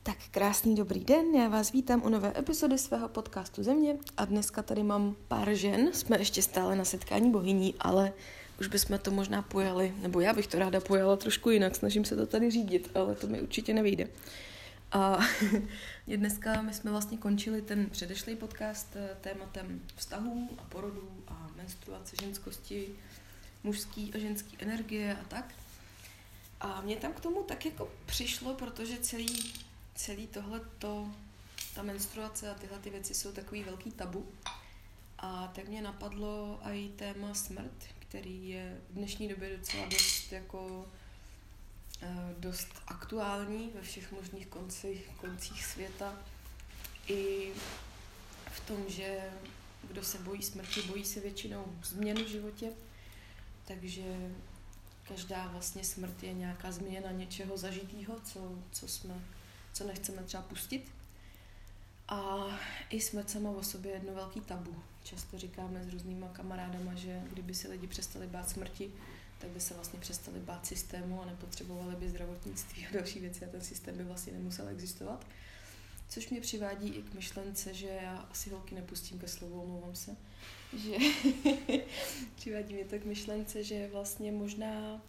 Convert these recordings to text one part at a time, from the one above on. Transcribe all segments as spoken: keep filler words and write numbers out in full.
Tak krásný dobrý den, já vás vítám u nové epizody svého podcastu Země a dneska tady mám pár žen, jsme ještě stále na setkání bohyní, ale už bychom to možná pojali, nebo já bych to ráda pojala trošku jinak, snažím se to tady řídit, ale to mi určitě nevyjde. A dneska my jsme vlastně končili ten předešlý podcast tématem vztahů a porodů a menstruace, ženskosti, mužský a ženský energie a tak. A mě tam k tomu tak jako přišlo, protože celý, celý tohleto, ta menstruace a tyhle ty věci jsou takový velký tabu. A tak mě napadlo i téma smrt, který je v dnešní době docela dost jako dost aktuální ve všech možných koncích, koncích světa. I v tom, že kdo se bojí smrti, bojí se většinou změn v životě. Takže každá vlastně smrt je nějaká změna něčeho zažitého, co, co, jsme, co nechceme třeba pustit. A i smrt sama o sobě je jedno velký tabu. Často říkáme s různýma kamarádama, že kdyby se lidi přestali bát smrti, tak by se vlastně přestali bát systému a nepotřebovali by zdravotnictví a další věci a ten systém by vlastně nemusel existovat. Což mě přivádí i k myšlence, že já asi holky nepustím ke slovu, omlouvám se, že přivádí mě to k myšlence, že vlastně možná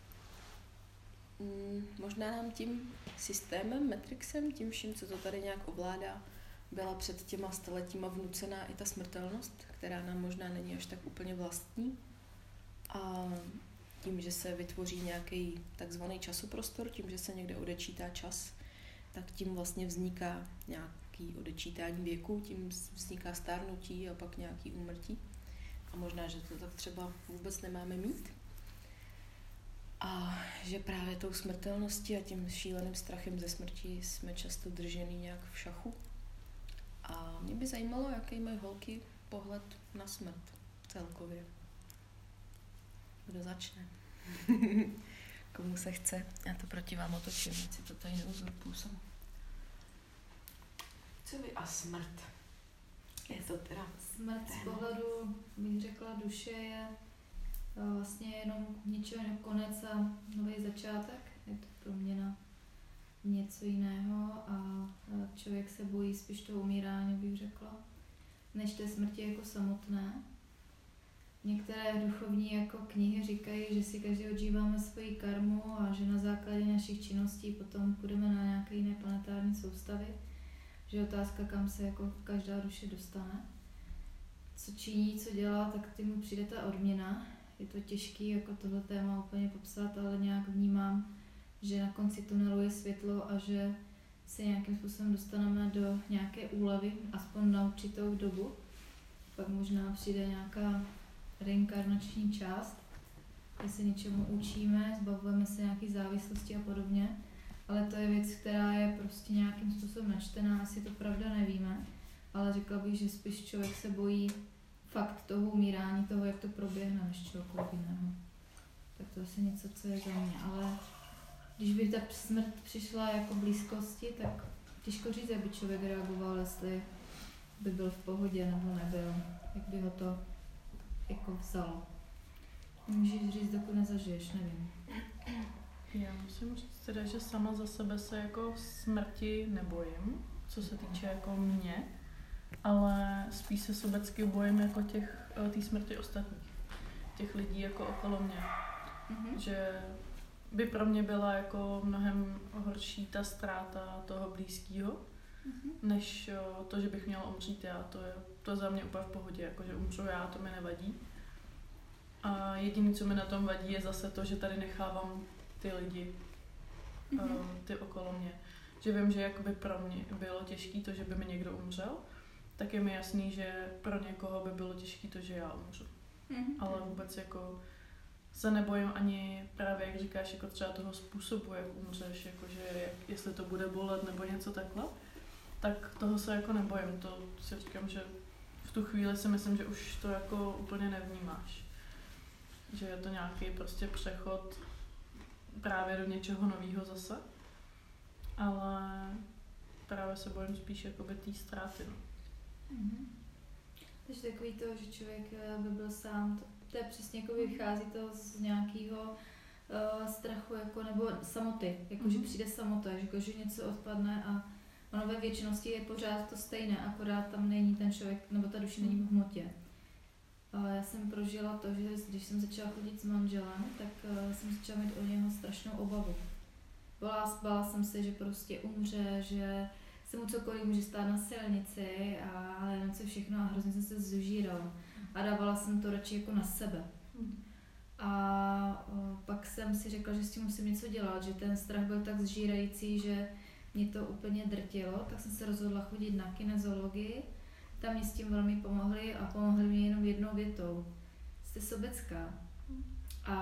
mm, možná nám tím systémem, Matrixem, tím vším, co to tady nějak ovládá, byla před těma staletíma vnucená i ta smrtelnost, která nám možná není až tak úplně vlastní. A tím, že se vytvoří nějaký takzvaný časoprostor, tím, že se někde odečítá čas, tak tím vlastně vzniká nějaký odečítání věku, tím vzniká stárnutí a pak nějaký úmrtí. A možná, že to tak třeba vůbec nemáme mít. A že právě tou smrtelností a tím šíleným strachem ze smrti jsme často držený nějak v šachu. A mě by zajímalo, jaký mají holky pohled na smrt celkově. Kdo začne? Komu se chce? Já to proti vám otočím, ať si to tady neuzurpuju sama. Co vy a smrt? Je to teda smrt z pohledu, bych řekla, duše je vlastně jenom ničeho konec a nový začátek. Je to proměna něco jiného a člověk se bojí spíš toho umírání, bych řekla, než té smrti jako samotné. Některé duchovní jako knihy říkají, že si každý odžíváme svoji karmu a že na základě našich činností potom půjdeme na nějaké jiné planetární soustavy. Že je otázka, kam se jako každá duše dostane. Co činí, co dělá, tak tím přijde ta odměna. Je to těžké jako tohle téma úplně popsat, ale nějak vnímám, že na konci tunelu je světlo a že se nějakým způsobem dostaneme do nějaké úlevy, aspoň na určitou dobu. Pak možná přijde nějaká reinkarnační část, kde se něčemu učíme, zbavujeme se nějaké závislosti a podobně, ale to je věc, která je prostě nějakým způsobem načtená, asi to pravda nevíme, ale řekla bych, že spíš člověk se bojí fakt toho umírání, toho, jak to proběhne, než čehokoliv jiného. Tak to asi něco, co je za mě, ale když by ta smrt přišla jako blízkosti, tak těžko říct, jak by člověk reagoval, jestli by byl v pohodě nebo nebyl, jak by ho to jako vzalo. Můžeš říct, dokud nezažiješ, nevím. Já musím říct teda, že sama za sebe se jako smrti nebojím, co se týče jako mě, ale spíš se sobecky bojím jako těch, té smrti ostatních, těch lidí jako okolo mě. Mm-hmm. Že by pro mě byla jako mnohem horší ta ztráta toho blízkého, mm-hmm. než to, že bych měla umřít já. To je, to je za mě úplně v pohodě, jako že umřu já, to mi nevadí. A jediné, co mi na tom vadí, je zase to, že tady nechávám ty lidi, mm-hmm. ty okolo mě. Že vím, že jakoby pro mě bylo těžké to, že by mi někdo umřel, tak je mi jasný, že pro někoho by bylo těžké to, že já umřu. Mm-hmm. Ale vůbec jako se nebojím ani právě, jak říkáš, jako třeba toho způsobu, jak umřeš, jakože jak, jestli to bude bolet nebo něco takhle, tak toho se jako nebojím. To si říkám, že v tu chvíli si myslím, že už to jako úplně nevnímáš. Že je to nějaký prostě přechod právě do něčeho nového zase, ale právě se bojím spíš jakoby té ztráty. No. Mm-hmm. Takže takový to, že člověk by byl sám, to, to je přesně jako vychází to z nějakého uh, strachu jako, nebo samoty, jako mm-hmm. že přijde samota, jako, že něco odpadne a ono ve většinosti je pořád to stejné, akorát tam není ten člověk, nebo ta duše není v hmotě. Uh, já jsem prožila to, že když jsem začala chodit s manželem, tak uh, jsem začala mít o něho strašnou obavu. Bála, bála jsem se, že prostě umře, že se mu cokoliv může stát na silnici a nevím co všechno a hrozně jsem se zužírala. A dávala jsem to radši jako na sebe. A o, pak jsem si řekla, že s tím musím něco dělat, že ten strach byl tak zžírající, že mě to úplně drtilo, tak jsem se rozhodla chodit na kinezologii. Tam mě s tím velmi pomohli a pomohli mě jenom jednou větou. Jste sobecká. A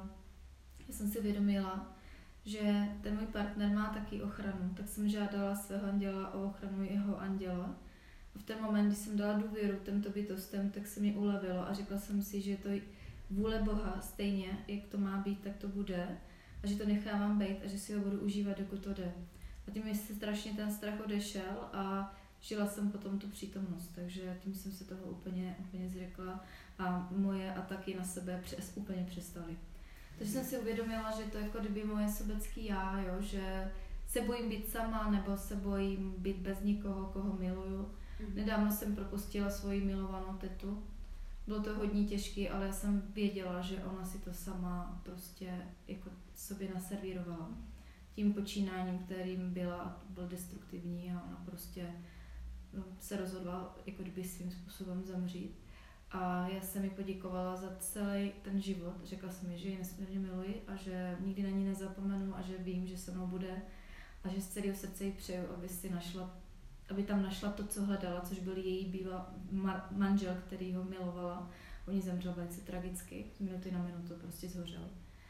já jsem si uvědomila, že ten můj partner má taky ochranu, tak jsem žádala svého anděla o ochranu jeho anděla. A v ten moment, kdy jsem dala důvěru těmto bytostem, tak se mi ulevilo a řekla jsem si, že to vůle Boha stejně, jak to má být, tak to bude a že to nechávám být a že si ho budu užívat, dokud to jde. A tím mi se strašně ten strach odešel a žila jsem potom tu přítomnost, takže tím jsem se toho úplně, úplně zřekla a moje ataky na sebe přes, úplně přestaly. Takže jsem si uvědomila, že to je jako kdyby moje sobecký já, jo, že se bojím být sama nebo se bojím být bez nikoho, koho miluju. Mm-hmm. Nedávno jsem propustila svoji milovanou tetu. Bylo to hodně těžké, ale já jsem věděla, že ona si to sama prostě jako sobě naservírovala. Tím počínáním, kterým byla, byl destruktivní a ona prostě no, se rozhodla jako kdyby svým způsobem zemřít. A já jsem mi poděkovala za celý ten život. Řekla jsem mi, že ji nesmírně miluji a že nikdy na ní nezapomenu a že vím, že se mnou bude a že z celého srdce jí přeju, aby si našla, aby tam našla to, co hledala, což byl její bývalý manžel, který ho milovala. On jí zemřel velice tragicky, z minuty na minutu prostě zhořel.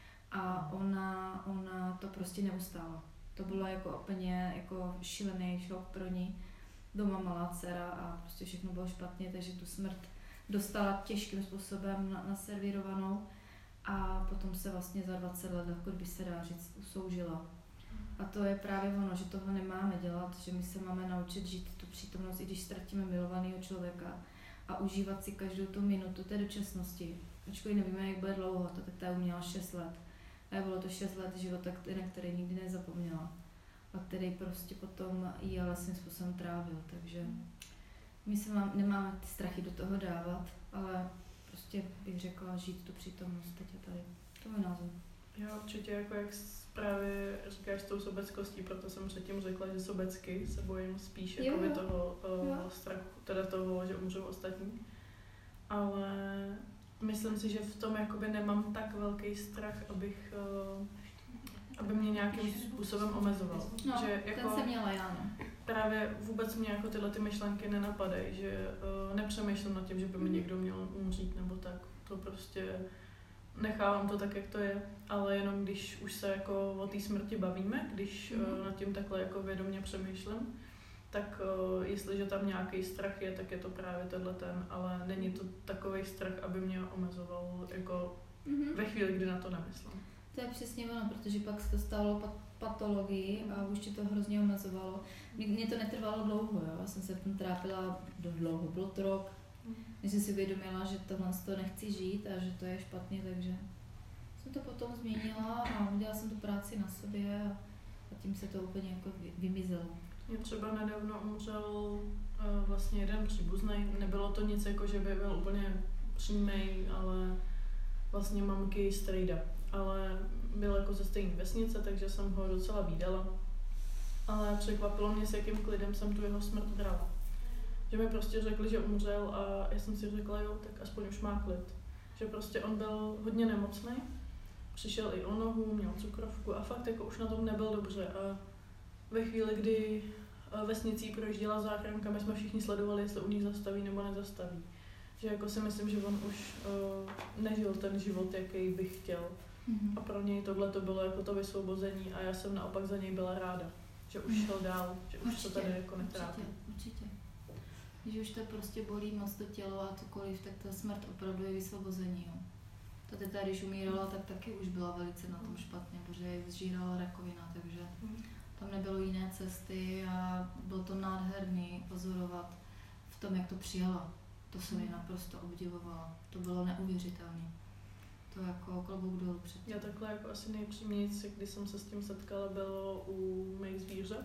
A ona, ona to prostě neustála. To bylo jako úplně jako šílený šok pro ní. Doma malá dcera a prostě všechno bylo špatně, takže tu smrt dostala těžkým způsobem naservírovanou a potom se vlastně za dvacet let, jako by se dá říct, usoužila. A to je právě ono, že toho nemáme dělat, že my se máme naučit žít tu přítomnost, i když ztratíme milovaného člověka a užívat si každou tu minutu té dočasnosti. Ačkoliv nevíme, jak bude dlouho, to tak ta uměla šest let. A bylo to šest let života, na který nikdy nezapomněla. A který prostě potom jí ale svým způsobem trávil, takže my se mám, nemáme ty strachy do toho dávat, ale prostě bych řekla žít tu přítomnost teď a tady. To je můj názor. Jo, určitě, jako jak právě říkáš s tou sobeckostí, proto jsem předtím řekla, že sobecky se bojím spíš jakoby toho uh, strachu, teda toho, že umřou ostatní. Ale myslím si, že v tom jakoby nemám tak velký strach, abych, uh, aby mě nějakým způsobem omezoval. No, že jako, ten jsem měla já, no. Právě vůbec mě jako tyhle ty myšlenky nenapadají, že uh, nepřemýšlím nad tím, že by mi někdo měl umřít nebo tak. To prostě nechávám to tak, jak to je, ale jenom když už se jako o té smrti bavíme, když mm. uh, nad tím takhle jako vědomě přemýšlím, tak uh, jestliže tam nějaký strach je, tak je to právě tenhle ten, ale není to takovej strach, aby mě omezoval jako mm-hmm. ve chvíli, kdy na to nemyslím. To je přesně ono, protože pak se to stalo pat- patologii a už tě to hrozně omezovalo. Mně to netrvalo dlouho, jo? Já jsem se v tom trápila dlouho, bylo to rok, než jsem si uvědomila, že tohle to nechci žít a že to je špatně, takže jsem to potom změnila a udělala jsem tu práci na sobě a, a tím se to úplně jako vymizelo. Mě třeba nedávno umřel uh, vlastně jeden příbuzný, nebylo to nic jako, že by byl úplně přímý, ale vlastně mamky strejda, ale byl jako ze stejné vesnice, takže jsem ho docela vídala, ale překvapilo mě, s jakým klidem jsem tu jeho smrt brala. Že mi prostě řekli, že umřel a já jsem si řekla, jo, tak aspoň už má klid. Že prostě on byl hodně nemocný, přišel i o nohu, měl cukrovku a fakt jako už na tom nebyl dobře. A ve chvíli, kdy vesnicí projížděla záchranka, my jsme všichni sledovali, jestli u ní zastaví nebo nezastaví. Že jako si myslím, že on už uh, nežil ten život, jaký bych chtěl. Mm-hmm. A pro něj tohle to bylo jako to vysvobození a já jsem naopak za něj byla ráda. Že už šel dál, že už určitě, to tady jako netrápí. Určitě, určitě. Když už to prostě bolí moc to tělo a cokoliv, tak ta smrt opravdu je vysvobození. Jo. Ta teta, když umírala, tak taky už byla velice na tom špatně, protože ji zžírala rakovina, takže tam nebylo jiné cesty a bylo to nádherný pozorovat v tom, jak to přijala. To se mi naprosto obdivovala. To bylo neuvěřitelné. to jako klobouk dolů před tím. Já takhle jako asi nejpřímnější, když jsem se s tím setkala, bylo u mých zvířat.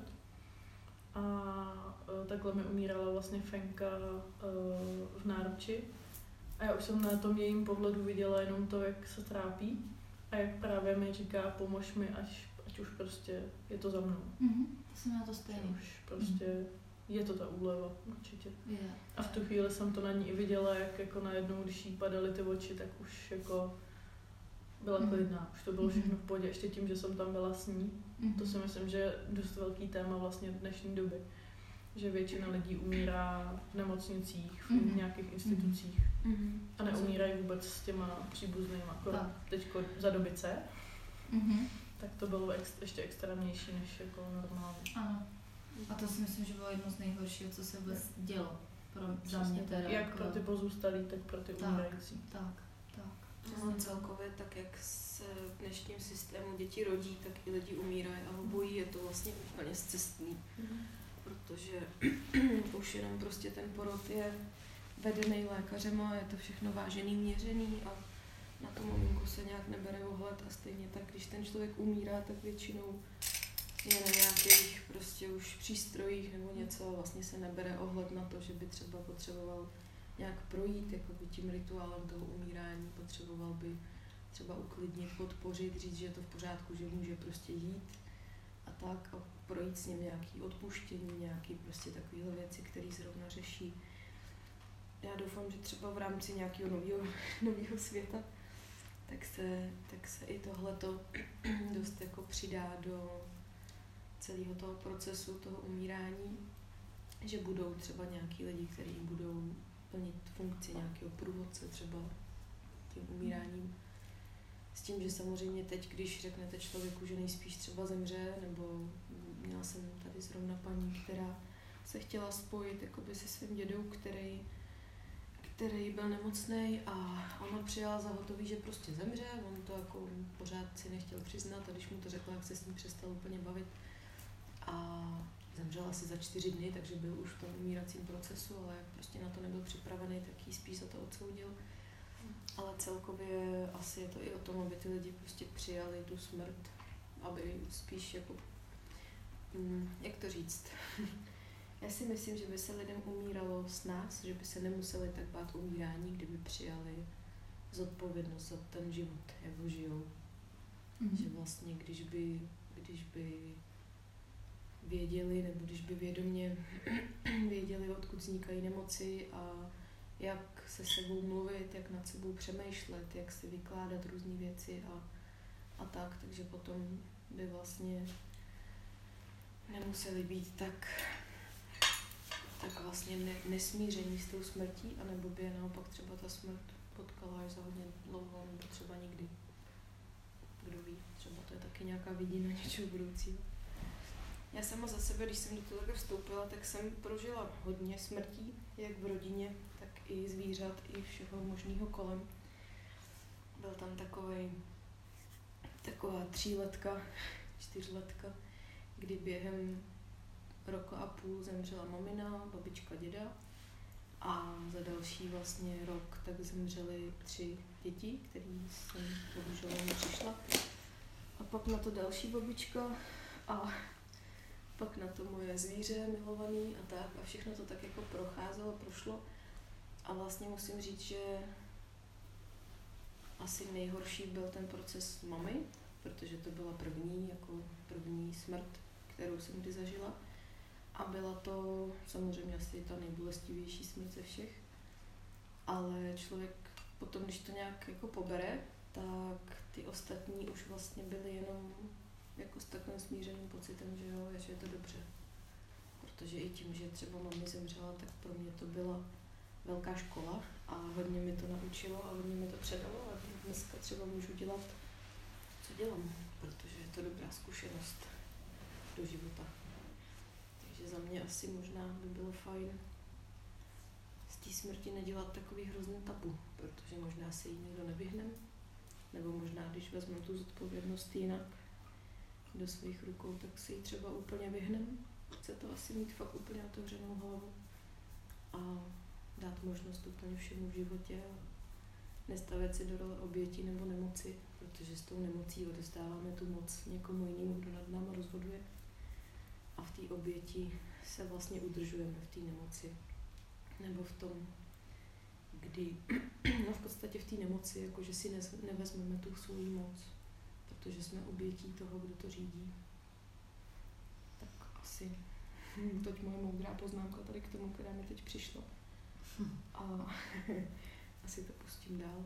A uh, takhle mi umírala vlastně Fenka uh, v náruči. A já už jsem na tom jejím pohledu viděla jenom to, jak se trápí a jak právě mi říká, pomož mi, až, ať už prostě je to za mnou. Mm-hmm. To jsem na to stejně. Už prostě mm-hmm. je to ta úleva, určitě. Yeah. A v tu chvíli jsem to na ní i viděla, jak jako najednou, když jí padaly ty oči, tak už jako byla mm-hmm. klidná. Už to bylo všechno v pohodě, ještě tím, že jsem tam byla s ní. Mm-hmm. To si myslím, že je dost velký téma vlastně v dnešní době. Že většina lidí umírá v nemocnicích, v mm-hmm. nějakých institucích mm-hmm. a neumírají vůbec s těma příbuznými, akorát teďko za doby C, mm-hmm. tak to bylo ex, ještě extrémnější než jako normálně. Ano. A to si myslím, že bylo jedno z nejhoršího, co se vůbec dělo pro za mě teda. Jak jako... pro ty pozůstalí, tak pro ty tak, umírající. Tak, tak. No, celkově tak, jak se v dnešním systému děti rodí, tak i lidi umírají a obojí je to vlastně úplně zcestný. Mm. Protože už jenom prostě ten porod je vedený lékařem a je to všechno vážený, měřený a na tu maminku se nějak nebere ohled a stejně tak, když ten člověk umírá, tak většinou je na nějakých prostě už přístrojích nebo něco a vlastně se nebere ohled na to, že by třeba potřeboval nějak projít jakoby tím rituálem toho umírání, potřeboval by třeba uklidnit, podpořit, říct, že je to v pořádku, že může prostě jít a tak a projít s ním nějaký odpuštění, nějaký prostě takovéhle věci, které zrovna řeší. Já doufám, že třeba v rámci nějakého nového, nového světa, tak se, tak se i tohleto dost jako přidá do celého toho procesu, toho umírání, že budou třeba nějaký lidi, kteří budou plnit funkci nějakého průvodce třeba tím umíráním. S tím, že samozřejmě teď, když řeknete člověku, že nejspíš třeba zemře, nebo měla jsem tady zrovna paní, která se chtěla spojit jakoby se svým dědou, který, který byl nemocnej a ona přijala za hotový, že prostě zemře, on to jako pořád si nechtěl přiznat a když mu to řekla, jak se s ním přestal úplně bavit a zemřela asi za čtyři dny, takže byl už v tom umíracím procesu, ale jak prostě na to nebyl připravený, tak jí spíš za to odsoudil. Ale celkově asi je to i o tom, aby ty lidi prostě přijali tu smrt, aby spíš jako, hm, jak to říct, já si myslím, že by se lidem umíralo s nás, že by se nemuseli tak bát umírání, kdyby přijali zodpovědnost za ten život, jak ho žijou. Mm-hmm. Že vlastně, když by, když by věděli, nebo když by vědomě věděli, odkud vznikají nemoci a jak se sebou mluvit, jak nad sebou přemýšlet, jak si vykládat různé věci a, a tak, takže potom by vlastně nemuseli být tak, tak vlastně ne, nesmíření s tou smrtí, anebo by je naopak třeba ta smrt potkala až za hodně dlouho, nebo třeba nikdy. Kdo ví, třeba to je taky nějaká vidina něčeho budoucího. Já sama za sebe, když jsem do toho vstoupila, tak jsem prožila hodně smrtí, jak v rodině, tak i zvířat, i všeho možného kolem. Byl tam takovej, taková tříletka, čtyřletka, kdy během roku a půl zemřela mamina, babička, děda a za další vlastně rok tak zemřely tři děti, který jsem bohužel nepřišla. A pak na to další babička a pak na to moje zvíře milovaný a tak a všechno to tak jako procházelo, prošlo a vlastně musím říct, že asi nejhorší byl ten proces mamy, protože to byla první, jako první smrt, kterou jsem kdy zažila a byla to samozřejmě asi ta nejbolestivější smrt ze všech, ale člověk potom, když to nějak jako pobere, tak ty ostatní už vlastně byly jenom jako s takovým smířeným pocitem, že jo, že je to dobře. Protože i tím, že třeba mami zemřela, tak pro mě to byla velká škola a hodně mi to naučilo a hodně mi to předalo a dneska třeba můžu dělat, co dělám, protože je to dobrá zkušenost do života. Takže za mě asi možná by bylo fajn z té smrti nedělat takový hrozný tabu, protože možná se jí nikdo nevyhne, nebo možná, když vezmu tu zodpovědnost jinak do svých rukou, tak si ji třeba úplně vyhnem. Chce to asi mít fakt úplně otevřenou hlavu a dát možnost úplně všemu v životě a nestavět si do role oběti nebo nemoci, protože s tou nemocí odestáváme tu moc někomu jinému, kdo nad náma rozhoduje. A v té oběti se vlastně udržujeme v té nemoci. Nebo v tom, kdy, no v podstatě v té nemoci, jakože si ne, nevezmeme tu svou moc, protože jsme obětí toho, kdo to řídí. Tak asi hm, toť moje moudrá poznámka tady k tomu, která mi teď přišla. A asi to pustím dál.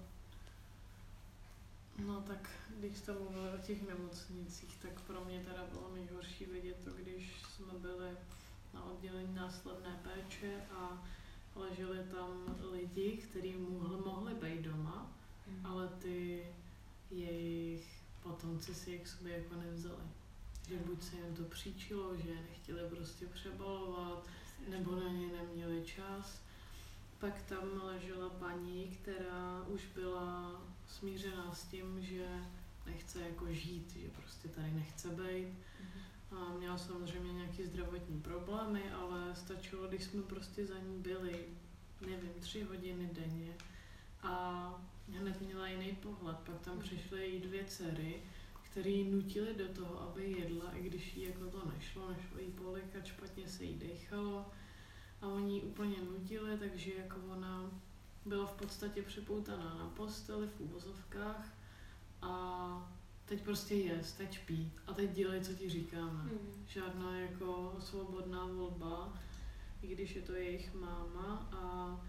No tak, když jste mluvili o těch nemocnicích, tak pro mě teda bylo nejhorší vidět to, když jsme byli na oddělení následné péče a leželi tam lidi, kteří mohli, mohli být doma, mm. ale ty jejich potomci si je k sobě jako nevzali. Že buď se jim to příčilo, že nechtěli prostě přebalovat, nebo na ně neměli čas. Pak tam ležela paní, která už byla smířená s tím, že nechce jako žít, že prostě tady nechce být. Mm-hmm. A měla samozřejmě nějaké zdravotní problémy, ale stačilo, když jsme prostě za ní byli, nevím, tři hodiny denně. A hned měla jiný pohled. Pak tam přišly její dvě dcery, které ji nutily do toho, aby jedla, i když jí jako to nešlo, nešlo jí polikat, špatně se jí dechalo. A oni ji úplně nutili, takže jako ona byla v podstatě připoutaná na posteli v úvozovkách a teď prostě jest, teď spí a teď dělej, co ti říkáme. Mm. Žádná jako svobodná volba, i když je to jejich máma a,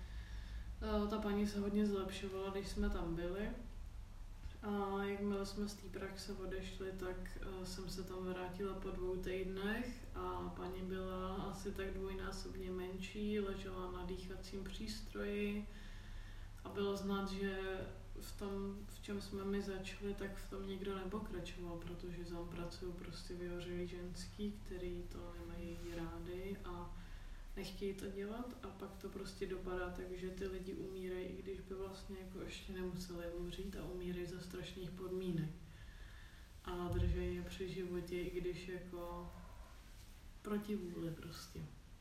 a ta paní se hodně zlepšovala, když jsme tam byli. A jakmile jsme z té praxe odešli, tak uh, jsem se tam vrátila po dvou týdnech a paní byla asi tak dvojnásobně menší, ležela na dýchacím přístroji a bylo znát, že v tom, v čem jsme my začali, tak v tom nikdo nepokračoval, protože tam pracují prostě vyhořelí ženský, který to nemají rády a nechtějí to dělat a pak to prostě dopadá tak, že ty lidi umírají, i když by vlastně jako ještě nemuseli umřít a umírají za strašných podmínek. A držejí je při životě, i když jako proti vůli prostě.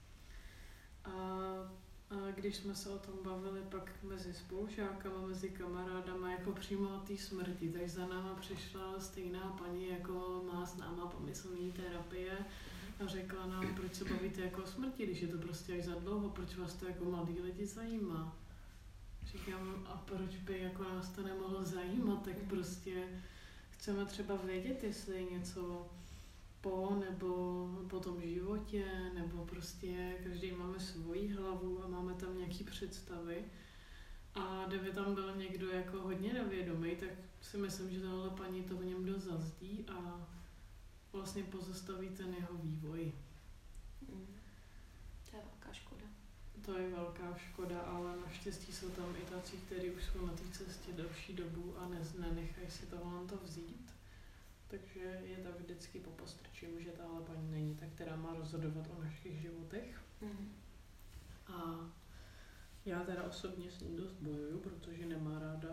A, a když jsme se o tom bavili pak mezi spolužákama, mezi kamarádama, jako přímo o té smrti, tak za náma přišla stejná paní, jako má s náma pomyslný terapie, a řekla nám, proč se bavíte jako o smrti, když je to prostě až za dlouho, proč vás to jako mladý lidi zajímá. Říkám, a proč by jako nás to nemohlo zajímat, tak prostě chceme třeba vědět, jestli je něco po nebo po tom životě, nebo prostě každý máme svoji hlavu a máme tam nějaký představy. A kdyby tam byl někdo jako hodně nevědomý, tak si myslím, že tahle paní to v něm dost zazdí a vlastně pozastaví ten jeho vývoj. Mm. To je velká škoda. To je velká škoda, ale naštěstí jsou tam i tací, kteří už jsou na té cestě delší dobu a ne, nenechají si tohle to vzít. Takže je tak vždycky popostrčím, že tahle paní není ta, která má rozhodovat o našich životech. Mm. A já teda osobně s ní dost bojuju, protože nemá ráda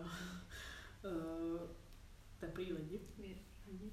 uh, teplý lidi. lidi.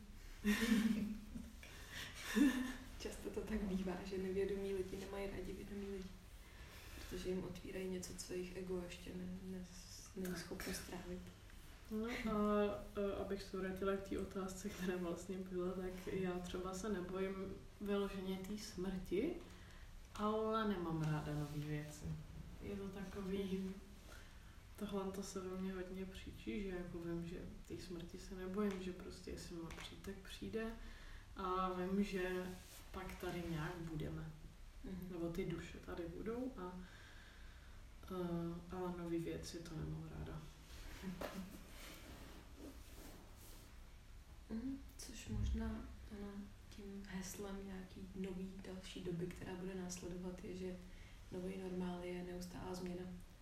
Často to tak bývá, že nevědomí lidi nemají rádi vědomí lidi, protože jim otvírají něco, co jejich ego ještě ne, ne, není schopno strávit. No a, a abych se vrátila k té otázce, která vlastně byla, tak já třeba se nebojím vyloženě té smrti, ale nemám ráda nový věci. Je to takový, tohle to se ve mně hodně příčí, že jako vím, že té smrti se nebojím, že prostě jestli má přijít, tak přijde a vím, že pak tady nějak budeme. Mm-hmm. Nebo ty duše tady budou, a, a, ale nový věci to nemám ráda. Mm, což možná ano, tím heslem nějaký nový další doby, která bude následovat, je, že nový normál je neustálá změna.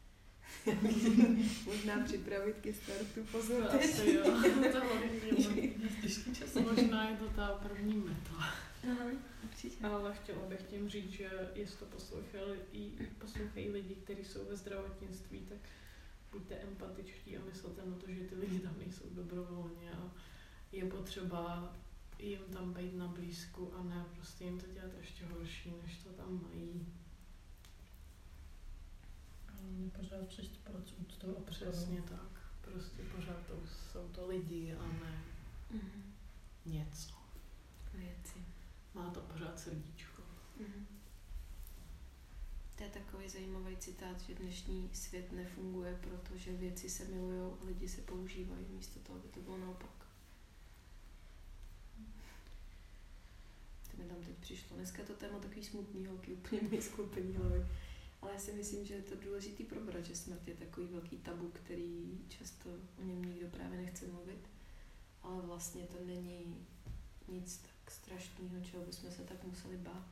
Možná připravit ke startu, pozor. To asi jo, to hodně těžký čas. Možná je to ta první meta. Aha, určitě. Ale chtěla bych tím říct, že jestli to poslouchají, poslouchají lidi, kteří jsou ve zdravotnictví, tak buďte empatičtí a myslete na to, že ty lidi tam nejsou dobrovolně a je potřeba jim tam být na blízku a ne prostě jim to dělat ještě horší, než to tam mají. Mě pořád přistupovat s úctou a Přesně tak. prostě pořád to jsou to lidi a ne Mm-hmm. něco. Věci. Má to pořád srdíčko. Mm-hmm. To je takový zajímavý citát, že dnešní svět nefunguje, protože věci se milujou a lidi se používají, místo toho, aby to bylo naopak. To mi tam teď přišlo. Dneska je to téma takový smutný, holky, úplně mi sklopení hlavy. Ale já si myslím, že je to důležitý probrat, že smrt je takový velký tabu, který často o něm nikdo právě nechce mluvit. Ale vlastně to není nic tak strašného, čeho bychom se tak museli bát.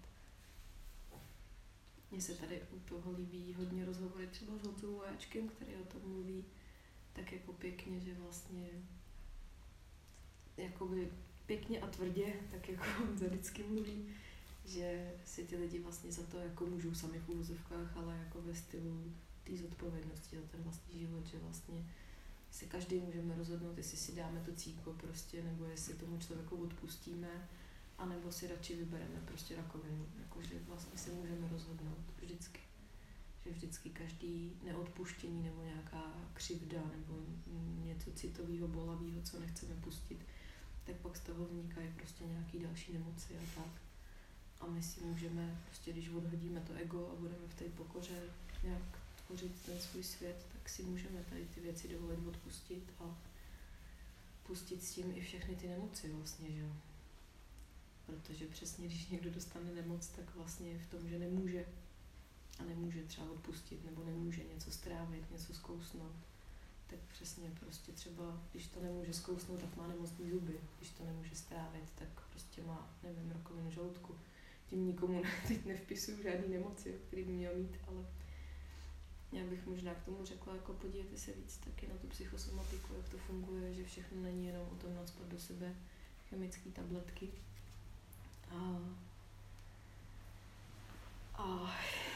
Mně se tady u toho líbí hodně rozhovory třeba s Honzou Vojáčkem, který o tom mluví tak jako pěkně, že vlastně jakoby pěkně a tvrdě, tak jako Honza vždycky mluví, že si ty lidi vlastně za to jako můžou sami v úvozovkách, ale jako ve stylu té zodpovědnosti za ten vlastní život, že vlastně si každý můžeme rozhodnout, jestli si dáme to cíko prostě, nebo jestli tomu člověku odpustíme, anebo si radši vybereme prostě rakovinu. Jakože vlastně si můžeme rozhodnout vždycky. Že vždycky každý neodpuštění nebo nějaká křivda nebo něco citového, bolavého, co nechceme pustit, tak pak z toho vznikají prostě nějaký další nemoci a tak. A my si můžeme, prostě když odhodíme to ego a budeme v té pokoře nějak tvořit ten svůj svět, tak si můžeme tady ty věci dovolit odpustit a pustit s tím i všechny ty nemoci vlastně, že jo. Protože přesně, když někdo dostane nemoc, tak vlastně je v tom, že nemůže a nemůže třeba odpustit, nebo nemůže něco strávit, něco zkousnout. Tak přesně prostě třeba, když to nemůže zkousnout, tak má nemocný zuby. Když to nemůže strávit, tak prostě má, nevím, rakovinu žaludku. Tím nikomu teď nevpisuju žádný nemoci, který by měl mít, ale já bych možná k tomu řekla, jako podívejte se víc taky na tu psychosomatiku, jak to funguje, že všechno není jenom o tom nacpat do sebe chemické tabletky. A, a,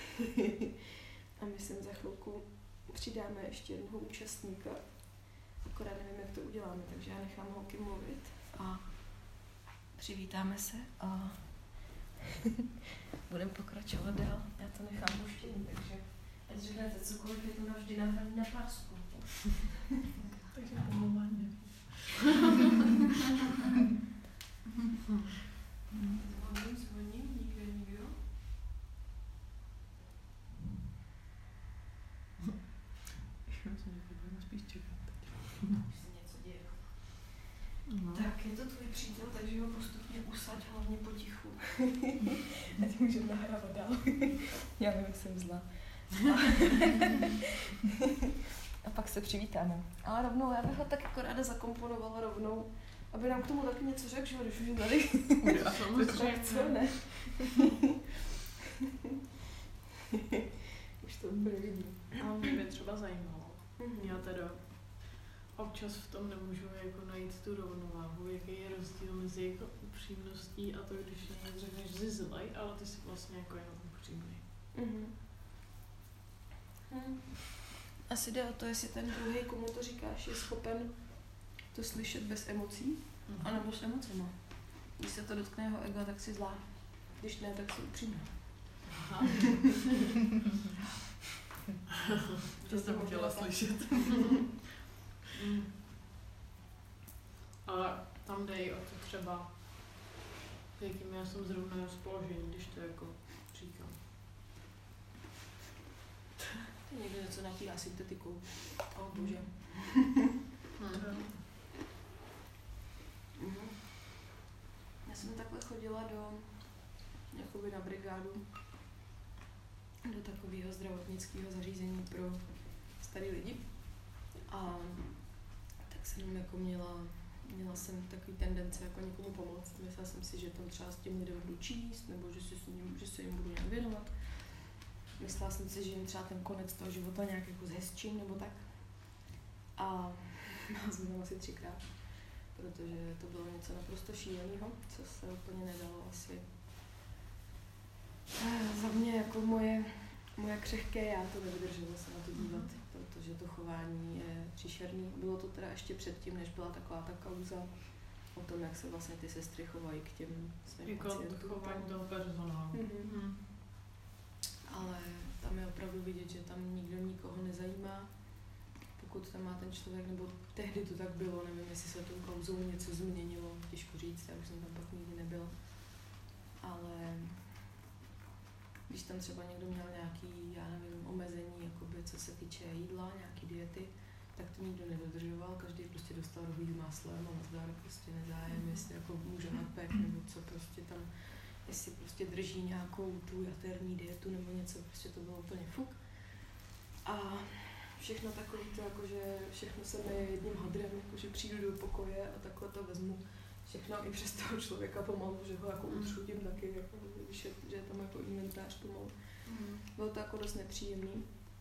a my sem za chvilku přidáme ještě jednoho účastníka, akorát nevím, jak to uděláme, takže já nechám holky mluvit a přivítáme se a budeme pokračovat dál. Já to nechám puštění, takže ať řeknete cokoliv, je to navždy nahraný na pásku. Takže pomluvaně. Zvoním, zvoním, nikdo, nikdo. Já se nebudeme spíš čekat. Už se něco děje. No. Tak, je to tvůj přítel, takže ho postupně usaď, hlavně potichu. Ať můžeme nahrávat dál. Já vím, jak jsem zlá. A pak se přivítáme. Ale rovnou, já bych ho tak jako ráda zakomponovala rovnou, aby nám k tomu taky něco řekl, že když už je tady. Já samozřejmě. Co, ne? Už to úplně vidím. A mě by třeba zajímalo. Mm-hmm. Já teda občas v tom nemůžu jako najít tu rovnováhu, jaký je rozdíl mezi jako upřímností a to, když někdo řekneš, že jsi zlej, ale ty jsi vlastně jako jenom upřímný. Mm-hmm. Hmm. Asi jde o to, jestli ten druhý, komu to říkáš, je schopen to slyšet bez emocí, mm-hmm. anebo s emocema. Když se to dotkne jeho ega, tak si zlá. Když ne, tak si upřímná. Aha. To jsem chtěla slyšet. Mm. Ale tam jde i o to třeba, jakým já jsem zrovna rozpoložení, když to jako říkám. To je někdo něco natírá syntetikou. O bože. Hmm. Mhm. Já jsem takhle chodila do, jakoby na brigádu, do takového zdravotnického zařízení pro starý lidi. A tak jsem jako měla, měla jsem takový tendence jako někomu pomoct. Myslela jsem si, že tam třeba s tím lidem budu číst, nebo že, si s ním, že se jim budu nějak věnovat. Myslela jsem si, že jim třeba ten konec toho života nějak jako zhezčím, nebo tak. A byla jsem tam asi třikrát, protože to bylo něco naprosto šíleného, co se úplně nedalo asi. Za mě jako moje, moje křehké já to nevydrželo se na to dívat, protože to chování je příšerný. Bylo to teda ještě předtím, než byla taková ta kauza o tom, jak se vlastně ty sestry chovají k těm svým Jako pacientům. chování toho personálu. Mm-hmm. Mm. Ale tam je opravdu vidět, že tam nikdo nikoho nezajímá. pokud tam má ten člověk, nebo tehdy to tak bylo, nevím, jestli se tou kauzou něco změnilo, těžko říct, já už jsem tam pak nikdy nebyla. Ale když tam třeba někdo měl nějaký, já nevím, omezení, jakoby, co se týče jídla, nějaký diety, tak to nikdo nedodržoval, každý prostě dostal rohlík s máslem a nazdar, prostě nezájem, mm. jestli jako může napek, nebo co prostě tam, jestli prostě drží nějakou tu jaterní dietu nebo něco, prostě to bylo úplně fuk. A všechno takový to, jakože všechno se mi jedním hadrem, jakože přijdu do pokoje a takhle to vezmu. Všechno i přes toho člověka pomalu, že ho jako utřudím taky, jako, když je, že je tam jako inventář pomalu. Mm. Bylo to jako dost nepříjemný.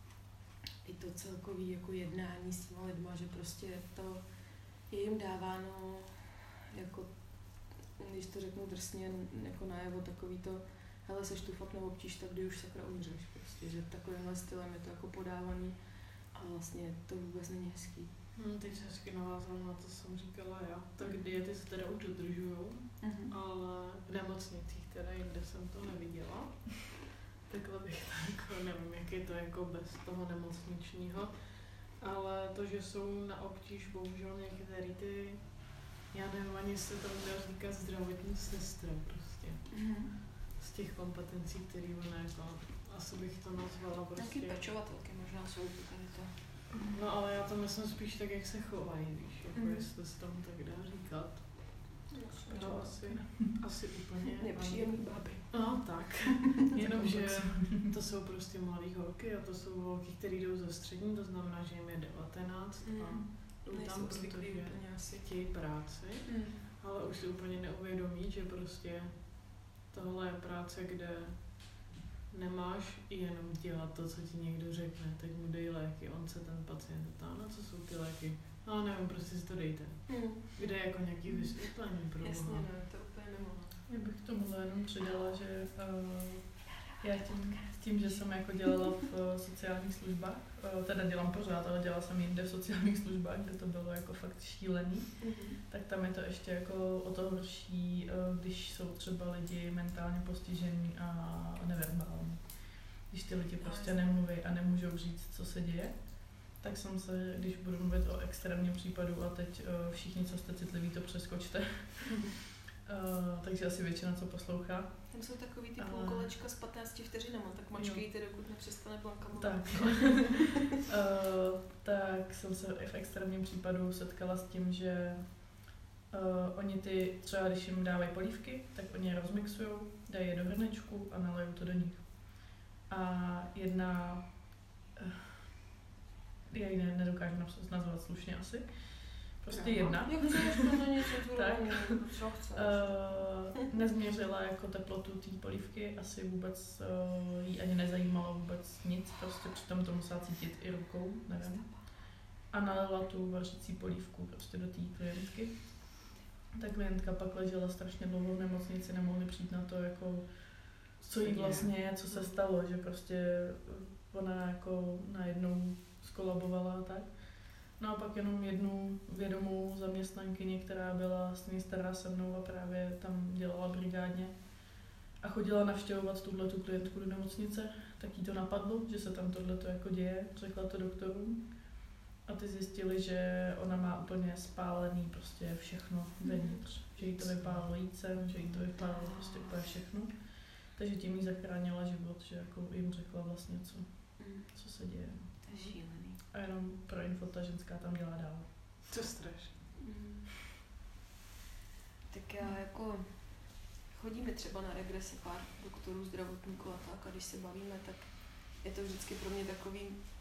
I to celkový jako jednání s těma lidma, že prostě to je jim dáváno jako, když to řeknu drsně, jako najevo takový to, hele, seš tu fakt neobtíš, tak kdy už sakra umřeš, prostě, že takovýmhle stylem je to jako podávaný a vlastně to vůbec není hezký. Hmm, teď se hezky navázala na to, co jsem říkala já. Tak diety se teda už dodržujou, mm-hmm. ale v nemocnicích teda jinde jsem to neviděla. Takhle bych tak, nevím, jak je to jako bez toho nemocničního, ale to, že jsou na obtíž bohužel některé ty, já nevím ani, jestli to může říkat zdravotní sestra prostě. Mm-hmm. Z těch kompetencí, které ona jako, asi bych to nazvala prostě. Nějaký pečovatelky možná jsou tady to. No ale já to myslím spíš tak, jak se chovají, víš, jako mm. jestli se tomu tak dá říkat. No, asi, asi úplně. Nepříjemný báby. No tak, jenomže to jsou prostě mladý holky a to jsou holky, které jdou ze střední, to znamená, že jim je devatenáct mm. a jdou tam, protože chtějí práci, mm. ale už si úplně neuvědomí, že prostě tohle je práce, kde nemáš jenom dělat to, co ti někdo řekne, teď mu dej léky, on se ten pacient ptá, no co jsou ty léky? No nevím, prostě si to dejte. Hmm. Kde je jako nějaký vysvětlení pro Jasně, no, to úplně nemohla. Já bych k tomuhle jenom přidala, že uh, já tím, tím, že jsem jako dělala v uh, sociálních službách, uh, teda dělám pořád, ale dělala jsem jinde v sociálních službách, kde to bylo jako fakt šílený, mm-hmm. tak tam je to ještě jako o to horší, uh, když jsou třeba lidi mentálně postižení a neverbální. Když ty lidi prostě nemluví a nemůžou říct, co se děje, tak jsem se, když budu mluvit o extrémním případu a teď uh, všichni, co jste citliví, to přeskočte. Mm-hmm. Uh, takže asi většina, co poslouchá. Tam jsou takový ty ale... půlkolečka s patnácti vteřinama, tak mačkejte, dokud nepřestane Blanka mluvit. Tak. uh, tak jsem se i v extrémním případu setkala s tím, že uh, oni ty, třeba když jim dávají polívky, tak oni je rozmixujou, dají je do hrnečku a nalejou to do nich. A jedna, uh, já ji ne, nedokážu nazvat slušně asi, prostě no, jedna. Jak chceš, to není tak, co chceš. Uh, nezměřila jako teplotu té polívky, asi vůbec uh, jí ani nezajímalo vůbec nic, prostě přitom to musela cítit i rukou, nevím. A nalila tu vařící polívku prostě do té klientky. Ta klientka pak ležela strašně dlouho v nemocnici, nemohli přijít na to, jako, co jí vlastně je, co se stalo, že prostě ona jako najednou skolabovala a tak. No a pak jenom jednu vědomou zaměstnankyni, která byla stejně stará se mnou a právě tam dělala brigádně a chodila navštěvovat tuhletu klientku do nemocnice, tak jí to napadlo, že se tam tohleto jako děje, řekla to doktorům a ty zjistili, že ona má úplně spálený prostě všechno vevnitř, že jí to vypálilo jícem, že jí to vypálilo prostě úplně všechno, takže tím jí zachránila život, že jako jim řekla vlastně, co, co se děje. To je šílený. A jenom pro info, ta ženská tam dělá dál. Co straš? Mm. Tak já jako chodíme třeba na regresi pár doktorů, zdravotníků a tak, a když se bavíme, tak je to vždycky pro mě takový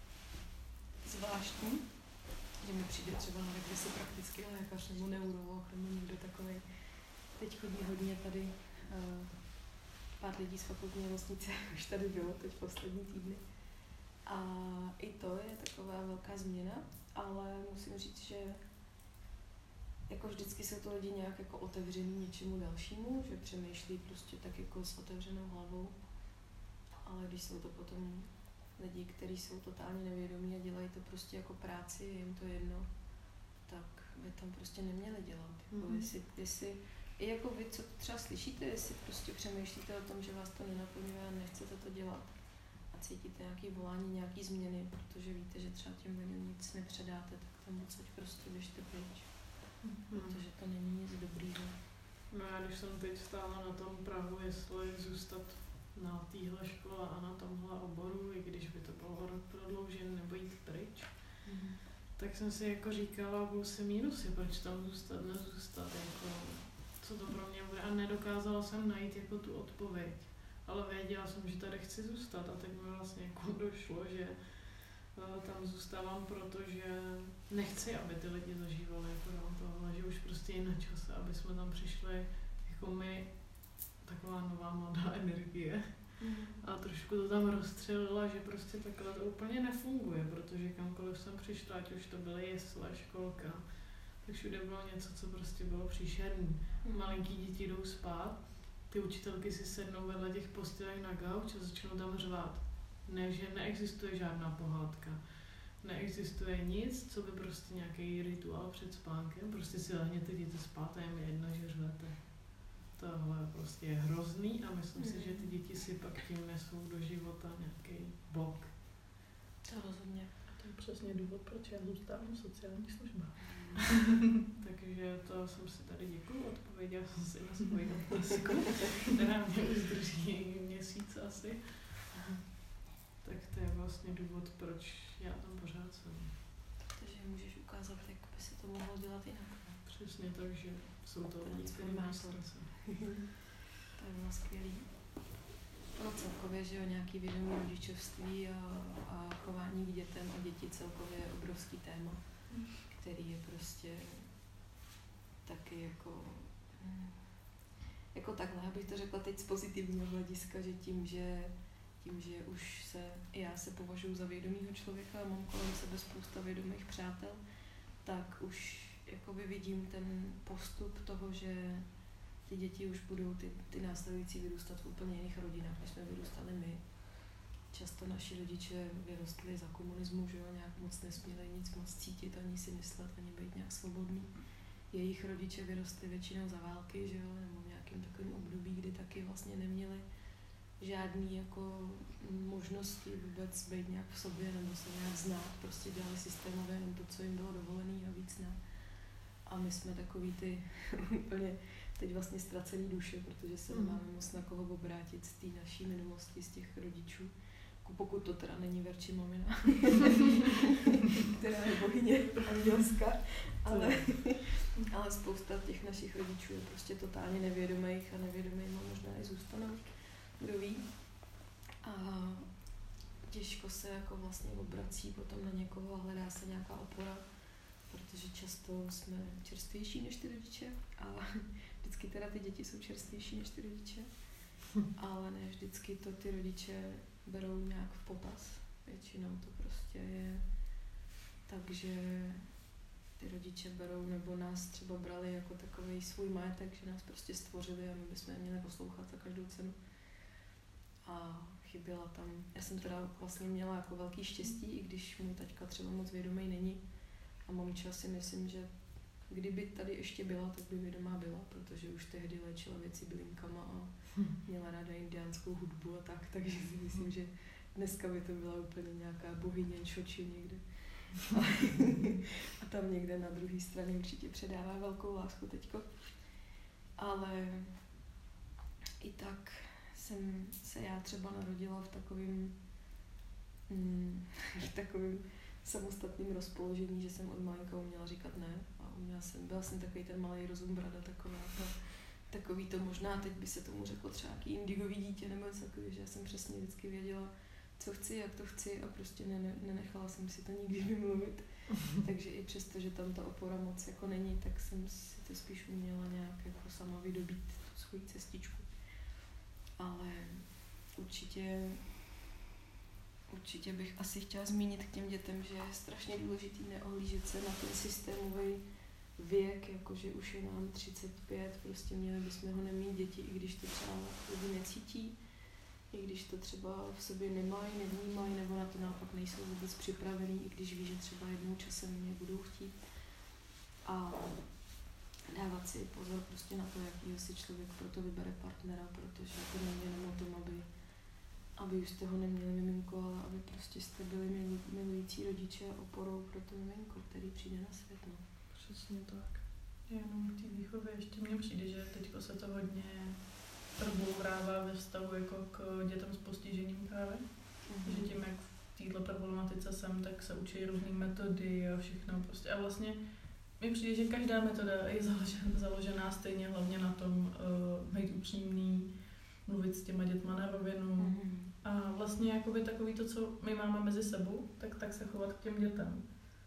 zvláštní, že mi přijde třeba na regresi prakticky lékař nebo neurolog nebo někdo takový. Teď chodí hodně tady uh, pár lidí z fakultní nemocnice, už tady bylo teď poslední týdny. A i to je taková velká změna, ale musím říct, že jako vždycky jsou to lidi nějak jako otevřený něčemu dalšímu, že přemýšlí prostě tak jako s otevřenou hlavou, ale když jsou to potom lidi, kteří jsou totálně nevědomí a dělají to prostě jako práci, je jim to jedno, tak by tam prostě neměli dělat. Jako mm-hmm. jestli, jestli, i jako vy, co třeba slyšíte, jestli prostě přemýšlíte o tom, že vás to nenaplňuje a nechcete to dělat, cítíte nějaké volání, nějaké změny, protože víte, že třeba těm lidem nic nepředáte, tak tam odsaď prostě běžte pryč. Mm-hmm. Protože to není nic dobrýho. No já když jsem teď stála na tom prahu, jestli zůstat na téhle škole a na tomhle oboru, i když by to bylo rok prodloužen nebo jít pryč, mm-hmm. tak jsem si jako říkala plusy mínusy, proč tam zůstat, nezůstat, jako, co to pro mě bude. A nedokázala jsem najít jako tu odpověď. Ale věděla jsem, že tady chci zůstat a teď mi vlastně jako došlo, že uh, tam zůstávám, protože nechci, aby ty lidi zažívali jako tohle, že už prostě je na čase, aby jsme tam přišli jako my, taková nová mladá energie. Mm. A trošku to tam rozstřelila, že prostě takhle to úplně nefunguje, protože kamkoliv jsem přišla, ať už to byly jesle, školka, tak všude bylo něco, co prostě bylo příšerný. Mm. Malinký děti jdou spát, ty učitelky si sednou vedle těch postelek na gauč a začnou tam řvát. Ne, že neexistuje žádná pohádka. Neexistuje nic, co by prostě nějaký rituál před spánkem. Prostě si lehněte, jděte spát a je mi jedno, že řvete. Tohle prostě je hrozný a myslím mm. si, že ty děti si pak tím nesou do života nějaký blok. To rozhodně. A to je přesně důvod, proč já zůstávám v sociálních službách. Takže to jsem si tady děkuju, odpověděla jsem si na svoji otázku, která mě už drží měsíc asi. Tak to je vlastně důvod, proč já tam pořád jsem. Takže můžeš ukázat, jak by se to mohlo dělat jinak. Přesně tak, že jsou to lidi, kteří mají srdce. To je bylo skvělý. No celkově, že jo, nějaký vědomí rodičovství a, a chování k dětem a děti celkově je obrovský téma, mm. který je prostě taky jako, jako takhle, abych to řekla teď z pozitivního hlediska, že tím, že tím, že už se, já se považuji za vědomýho člověka a mám kolem sebe spousta vědomých přátel, tak už jakoby vidím ten postup toho, že ty děti už budou ty, ty následující vyrůstat v úplně jiných rodinách, než jsme vyrůstali my. Často naši rodiče vyrostli za komunismu, že jo, nějak moc nesměli nic moc cítit, ani si myslet, ani být nějak svobodný. Jejich rodiče vyrostli většinou za války, že jo, nebo v nějakém takovém období, kdy taky vlastně neměli žádný jako možnosti vůbec být nějak v sobě nebo se nějak znát, prostě dělali systémově jen to, co jim bylo dovolené a víc ne. A my jsme takový ty úplně teď vlastně ztracený duše, protože se nemáme mm. moc na koho obrátit z té naší minulosti, z těch rodičů. Pokud to teda není Verči mamina, která je bohyně andělská, ale, ale spousta těch našich rodičů je prostě totálně nevědomých a nevědomýma možná i zůstanou, kdo ví. A těžko se jako vlastně obrací potom na někoho a hledá se nějaká opora, protože často jsme čerstvější než ty rodiče a vždycky teda ty děti jsou čerstvější než ty rodiče, ale ne vždycky to ty rodiče berou nějak v potaz. Většinou to prostě je tak, že ty rodiče berou, nebo nás třeba brali jako takový svůj majetek, že nás prostě stvořili a my bychom je měli poslouchat za každou cenu. A chyběla tam, já jsem teda vlastně měla jako velký štěstí, i když můj taťka třeba moc vědomý není. A mamča si myslím, že kdyby tady ještě byla, tak by vědomá byla, protože už tehdy léčila věci bylinkama a měla ráda indiánskou hudbu a tak, takže si myslím, že dneska by to byla úplně nějaká bohyně Čoči někde. A, a tam někde na druhé straně určitě předává velkou lásku teďko. Ale i tak jsem se já třeba narodila v takovým mm, v takovým samostatným rozpoložení, že jsem od malinka uměla říkat ne a uměla jsem, byla jsem takový ten malý rozum brada, taková ta, takový to možná, teď by se tomu řeklo třeba nějaký indigový dítě nebo něco takový, že já jsem přesně vždycky věděla, co chci, jak to chci a prostě ne, nenechala jsem si to nikdy vymluvit. Takže i přesto, že tam ta opora moc jako není, tak jsem si to spíš uměla nějak jako sama vydobít tu svou cestičku. Ale určitě Určitě bych asi chtěla zmínit k těm dětem, že je strašně důležitý neohlížet se na ten systémový věk, jakože už je nám třicet pět, prostě měli bychom ho nemít děti, i když to třeba lidi necítí, i když to třeba v sobě nemají, nevnímají, nebo na to naopak nejsou vůbec připravený, i když ví, že třeba jednou časem mě budou chtít. A dávat si pozor prostě na to, jakýho si člověk proto vybere partnera, protože to není jenom o tom, aby aby už jste ho neměli miminko, ale aby prostě jste byli milu, milující rodiče a oporou pro to miminko, který přijde na svět. No. Přesně tak. Jenom v té výchově ještě mně přijde, že teďko se to hodně probourává ve vztahu jako k dětem s postižením právě. Mm-hmm. Že tím, jak v této problematice jsem, tak se učí různé metody a všechno prostě. A vlastně mi přijde, že každá metoda je založená, založená stejně hlavně na tom uh, být upřímný, mluvit s těma dětma na rovinu. Mm-hmm. A vlastně jakoby takový to, co my máme mezi sebou, tak, tak se chovat k těm dětem.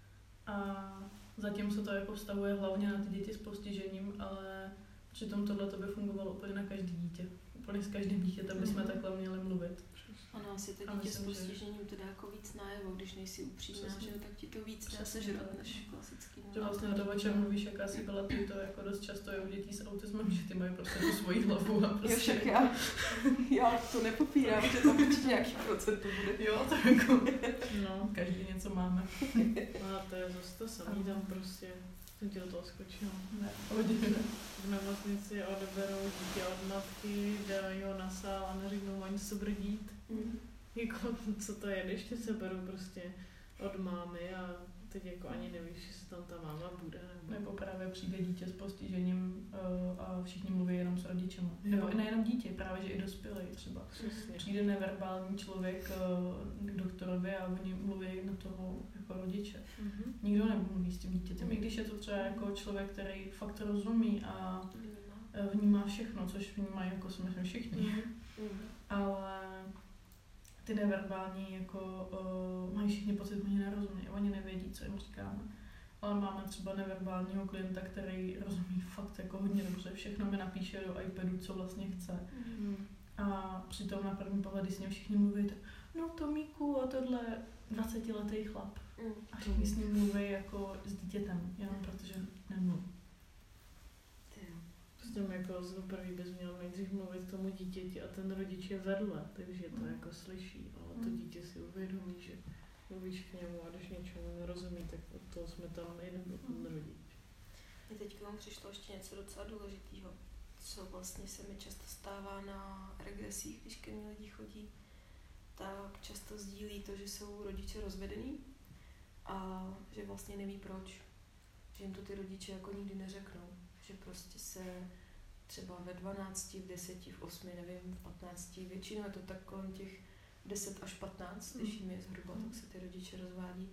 A zatím se to jako vztahuje hlavně na ty děti s postižením, ale přitom tohle to by fungovalo úplně na každé dítě. Úplně s každým dítětem bychom mm-hmm. takhle měli mluvit. Ano, asi to dítě s postižením to dá jako víc najevo, když nejsi upřímná, že tak ti to víc dá sežrat než klasický. Že vlastně na to, o čem mluvíš, jaká si byla ty, to jako dost často je u dětí s autismem, že ty mají prostě tu svoji hlavu a prostě... Jo, však já, já to nepopírám, že tam určitě nějaký procent to bude. Jo, tak jako, no, každý něco máme. No a to je zase to samý, tam prostě jsem ti do toho skočila. Ne, hodně. V nemocnici odeberou dítě od matky, dají ho na sál a neřeknou ani se brdít. Mm. Jako, co to je, když tě seberou prostě od mámy a teď jako ani nevíš, jestli tam ta máma bude. Nebo, nebo právě přijde dítě s postižením uh, a všichni mluví jenom s rodičem. Nebo i nejenom dítě, právě že i dospělý třeba. Přesně. Přijde neverbální člověk uh, k doktorovi a oni mluví na toho jako rodiče. Mm-hmm. Nikdo nemluví s tím dítětem, i když je to třeba jako člověk, který fakt rozumí a uh, vnímá všechno, což vnímají jako si myslím všichni. Mm-hmm. Ale ty neverbální jako uh, mají všichni pocit, oni nerozumí, oni nevědí, co jim říkáme. Ale máme třeba neverbálního klienta, který rozumí fakt jako hodně dobře, všechno mi napíše do iPadu, co vlastně chce. Mm. A přitom na první pohled, když s ním všichni mluví, tak no Tomíku a tohle dvacetiletý chlap. Mm. A všichni s ním mluví jako s dítětem, jenom protože nemluví. S tím jako z první bys měl nejdřív mluvit k tomu dítěti a ten rodič je vedle, takže to mm. jako slyší, ale to dítě si uvědomí, že mluvíš k němu a když něčemu nerozumí, tak od toho jsme tam jeden ten rodič. Mně teď vám přišlo ještě něco docela důležitého, co vlastně se mi často stává na regresích, když ke mně lidi chodí, tak často sdílí to, že jsou rodiče rozvedení a že vlastně neví proč, že jim to ty rodiče jako nikdy neřeknou. Že prostě se třeba ve dvanácti, v deseti, v osmi, nevím, v patnácti, většinou je to tak kolem těch deset až patnáct, když jim je zhruba, tak se ty rodiče rozvádí.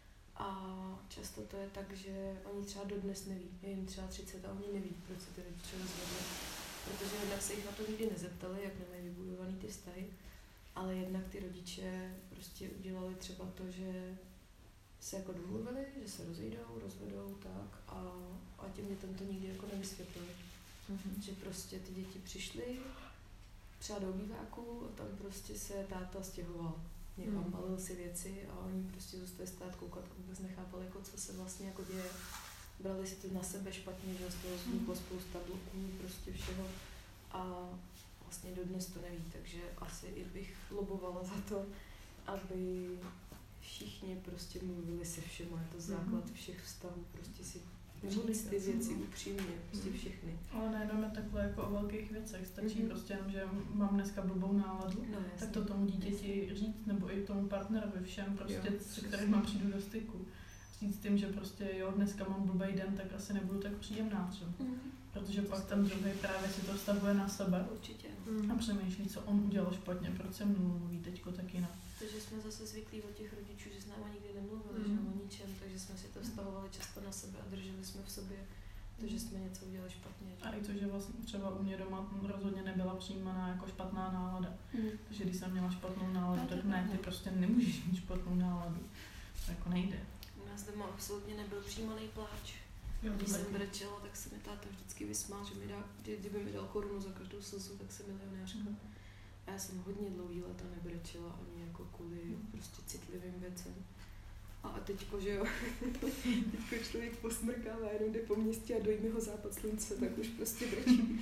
A často to je tak, že oni třeba dodnes neví, je jim třeba třicet a oni neví, proč se ty rodiče rozvedli. Protože jednak se jich na to nikdy nezeptali, jak nemají vybudovaný ty vztahy, ale jednak ty rodiče prostě udělali třeba to, že se jako domluvili, že se rozejdou, rozvedou, tak a, a těm dětem to nikdy jako nevysvětlili. Mm-hmm. Že prostě ty děti přišly třeba do obýváku a tam prostě se táta stěhoval. Někam mm. balil si věci a oni prostě zůstali stát koukat a vůbec nechápali, jako, co se vlastně jako děje. Brali si to na sebe špatně, že z toho vzniklo spousta bloků, prostě všeho a vlastně dodnes to neví, takže asi i bych lobovala za to, aby všichni prostě mluvili se všema, je to základ všech vztahů, prostě si říct ty věci upřímně, prostě všechny. Ale nejenom takhle jako o velkých věcech, stačí mm-hmm. prostě jenom, že mám dneska blbou náladu, no, tak to tomu dítěti říct, nebo i tomu partnerovi všem, prostě, jo, se kterým přijdu do styku. Říct tím, že prostě jo, dneska mám blbý den, tak asi nebudu tak příjemná třeba. Mm-hmm. Protože pak ten druhý právě si to vztahuje na sebe. Určitě. A přemýšlí, co on udělal špatně, proč se mnou mluví teďko tak jinak. Takže jsme zase zvyklí od těch rodičů, že s náma nikdy nemluvili, mm. že o ničem, takže jsme si to vztahovali často na sebe a drželi jsme v sobě to, že jsme něco udělali špatně. Že? A i to, že vlastně třeba u mě doma rozhodně nebyla přijímaná jako špatná nálada. Mm. Takže když jsem měla špatnou náladu, tak ne, ty prostě nemůžeš mít špatnou náladu. To jako nejde. U nás doma absolutně nebyl přijímaný pláč. Jo, když jsem brečela, tak se mi táta vždycky vysmál, že mi dá, kdyby mi dal korunu za každou slzu, tak jsem milionářka. Mm. A já jsem hodně dlouhý leta nebrečela ani jako kvůli mm. prostě citlivým věcem. A, a teďko, že jo, teďko člověk posmrkává, jenom jde po městě a dojme ho západ slunce, tak už prostě brečí.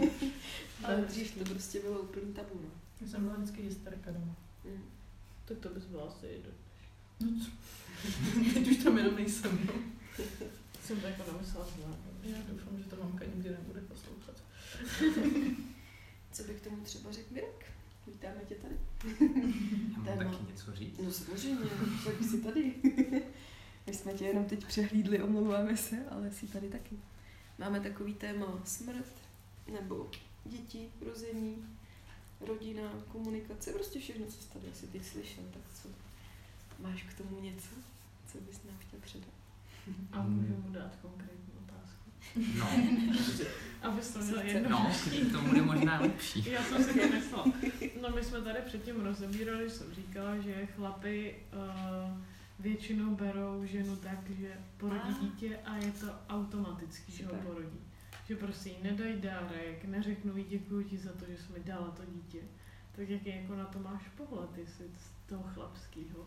Ale dřív to prostě bylo úplný tabu, no. Já jsem byla vždycky hysterka doma. Mm. Tak to bys byla asi i do no co? Teď už tam jenom nejsem, no. Jsem to jako namyslela zlá. Já doufám, že to mamka nikdy nebude poslouchat. Co by k tomu třeba řekl Mirek? Vítáme tě tady. Já mám Téma. taky něco říct? No samozřejmě, tak jsi tady. My jsme tě jenom teď přehlídli, omlouváme se, ale jsi tady taky. Máme takový téma smrt, nebo děti, rození, rodina, komunikace, prostě všechno, co jsi tady asi teď slyšel. Tak co, máš k tomu něco, co bys nám chtěl předat? A můžu mu dát konkrétní otázku. No, Abys to měl jedno. no, to bude možná lepší. Já jsem si to myslela. No my jsme tady předtím rozebírali, že jsem říkala, že chlapi uh, většinou berou ženu tak, že porodí dítě a je to automaticky, že ho porodí. Že prostě jí nedají dárek, neřeknou jí děkuji ti za to, že jsi mi dala to dítě. Tak jaký jako na to máš pohled, jestli z toho chlapského?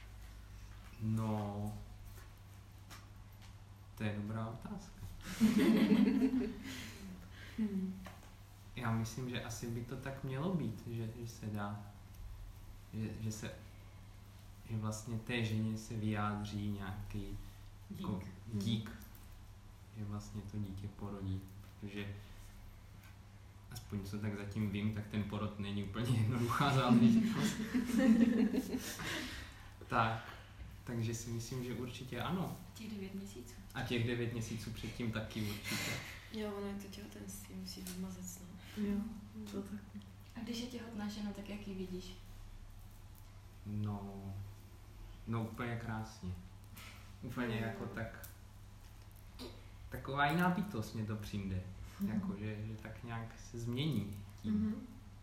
No, to je dobrá otázka. Já myslím, že asi by to tak mělo být, že, že se dá, že, že se, že vlastně té ženě se vyjádří nějaký dík, jako, dík že vlastně to dítě porodí, protože aspoň co tak zatím vím, tak ten porod není úplně jednoduchá záležitost. Tak, takže si myslím, že určitě ano. Těch devět měsíců. A těch devět měsíců předtím taky určitě. Jo, ono je to těhotenství, musí vymazat snad. Jo, to tak. A když je těhotná žena, tak jak ji vidíš? No, no úplně krásně. Úplně jako tak, taková jiná bytost mě to přijde. Jako, že, že tak nějak se změní tím. Mm-hmm.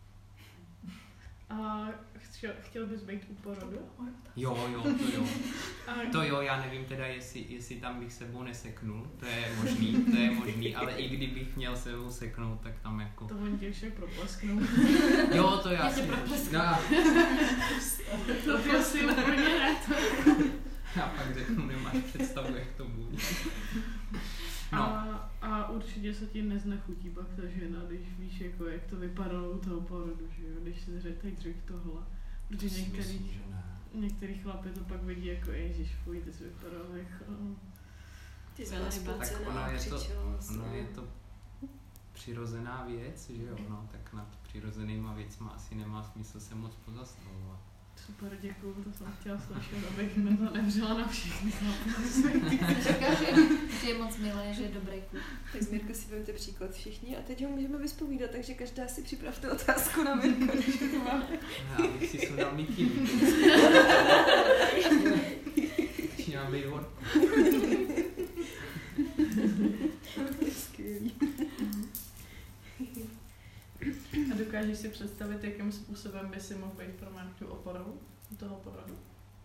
A chtěl, chtěl bys být u porodu? Jo, jo, to jo. A To jo, já nevím teda, jestli, jestli tam bych sebou neseknul, to je možný, to je možný, ale i kdybych měl sebou seknout, tak tam jako... to oni tě však proplesknou. Jo, to já Já tě si... proplesknu. No, To ty asi úplně ne. já pak řeknu, nemáš představu, jak to bude. No. A, a určitě se ti neznechutí pak ta žena, když víš, jako, jak to vypadalo u toho porodu, že jo? Když si řekl, teď řekl tohle. Protože některý, Myslím, že ne. některý chlapy to pak vidí jako, ježiš, fuj, ty jsi vypadal jako... Ty jsi Byla byla ryba. Tak ono spocená, je to- křičela. Ono je to přirozená věc, že jo, no, tak nad přirozenýma věcma asi nemá smysl se moc pozastavovat. Super, děkuju, to jsem chtěla slyšet, abych mi to nevřela na všechny chlapy. Říká, že, že je moc milé, že je dobrý kluk. Tak z Mirka si vemte příklad všichni a teď ho můžeme vyspovídat, takže každá si připravte otázku na Mirka, když to máme. Já bych si sundal mikinu. Začínám být horko. Skvělý. A dokážeš si představit, jakým způsobem by si mohl být pro Martu oporou u toho porodu?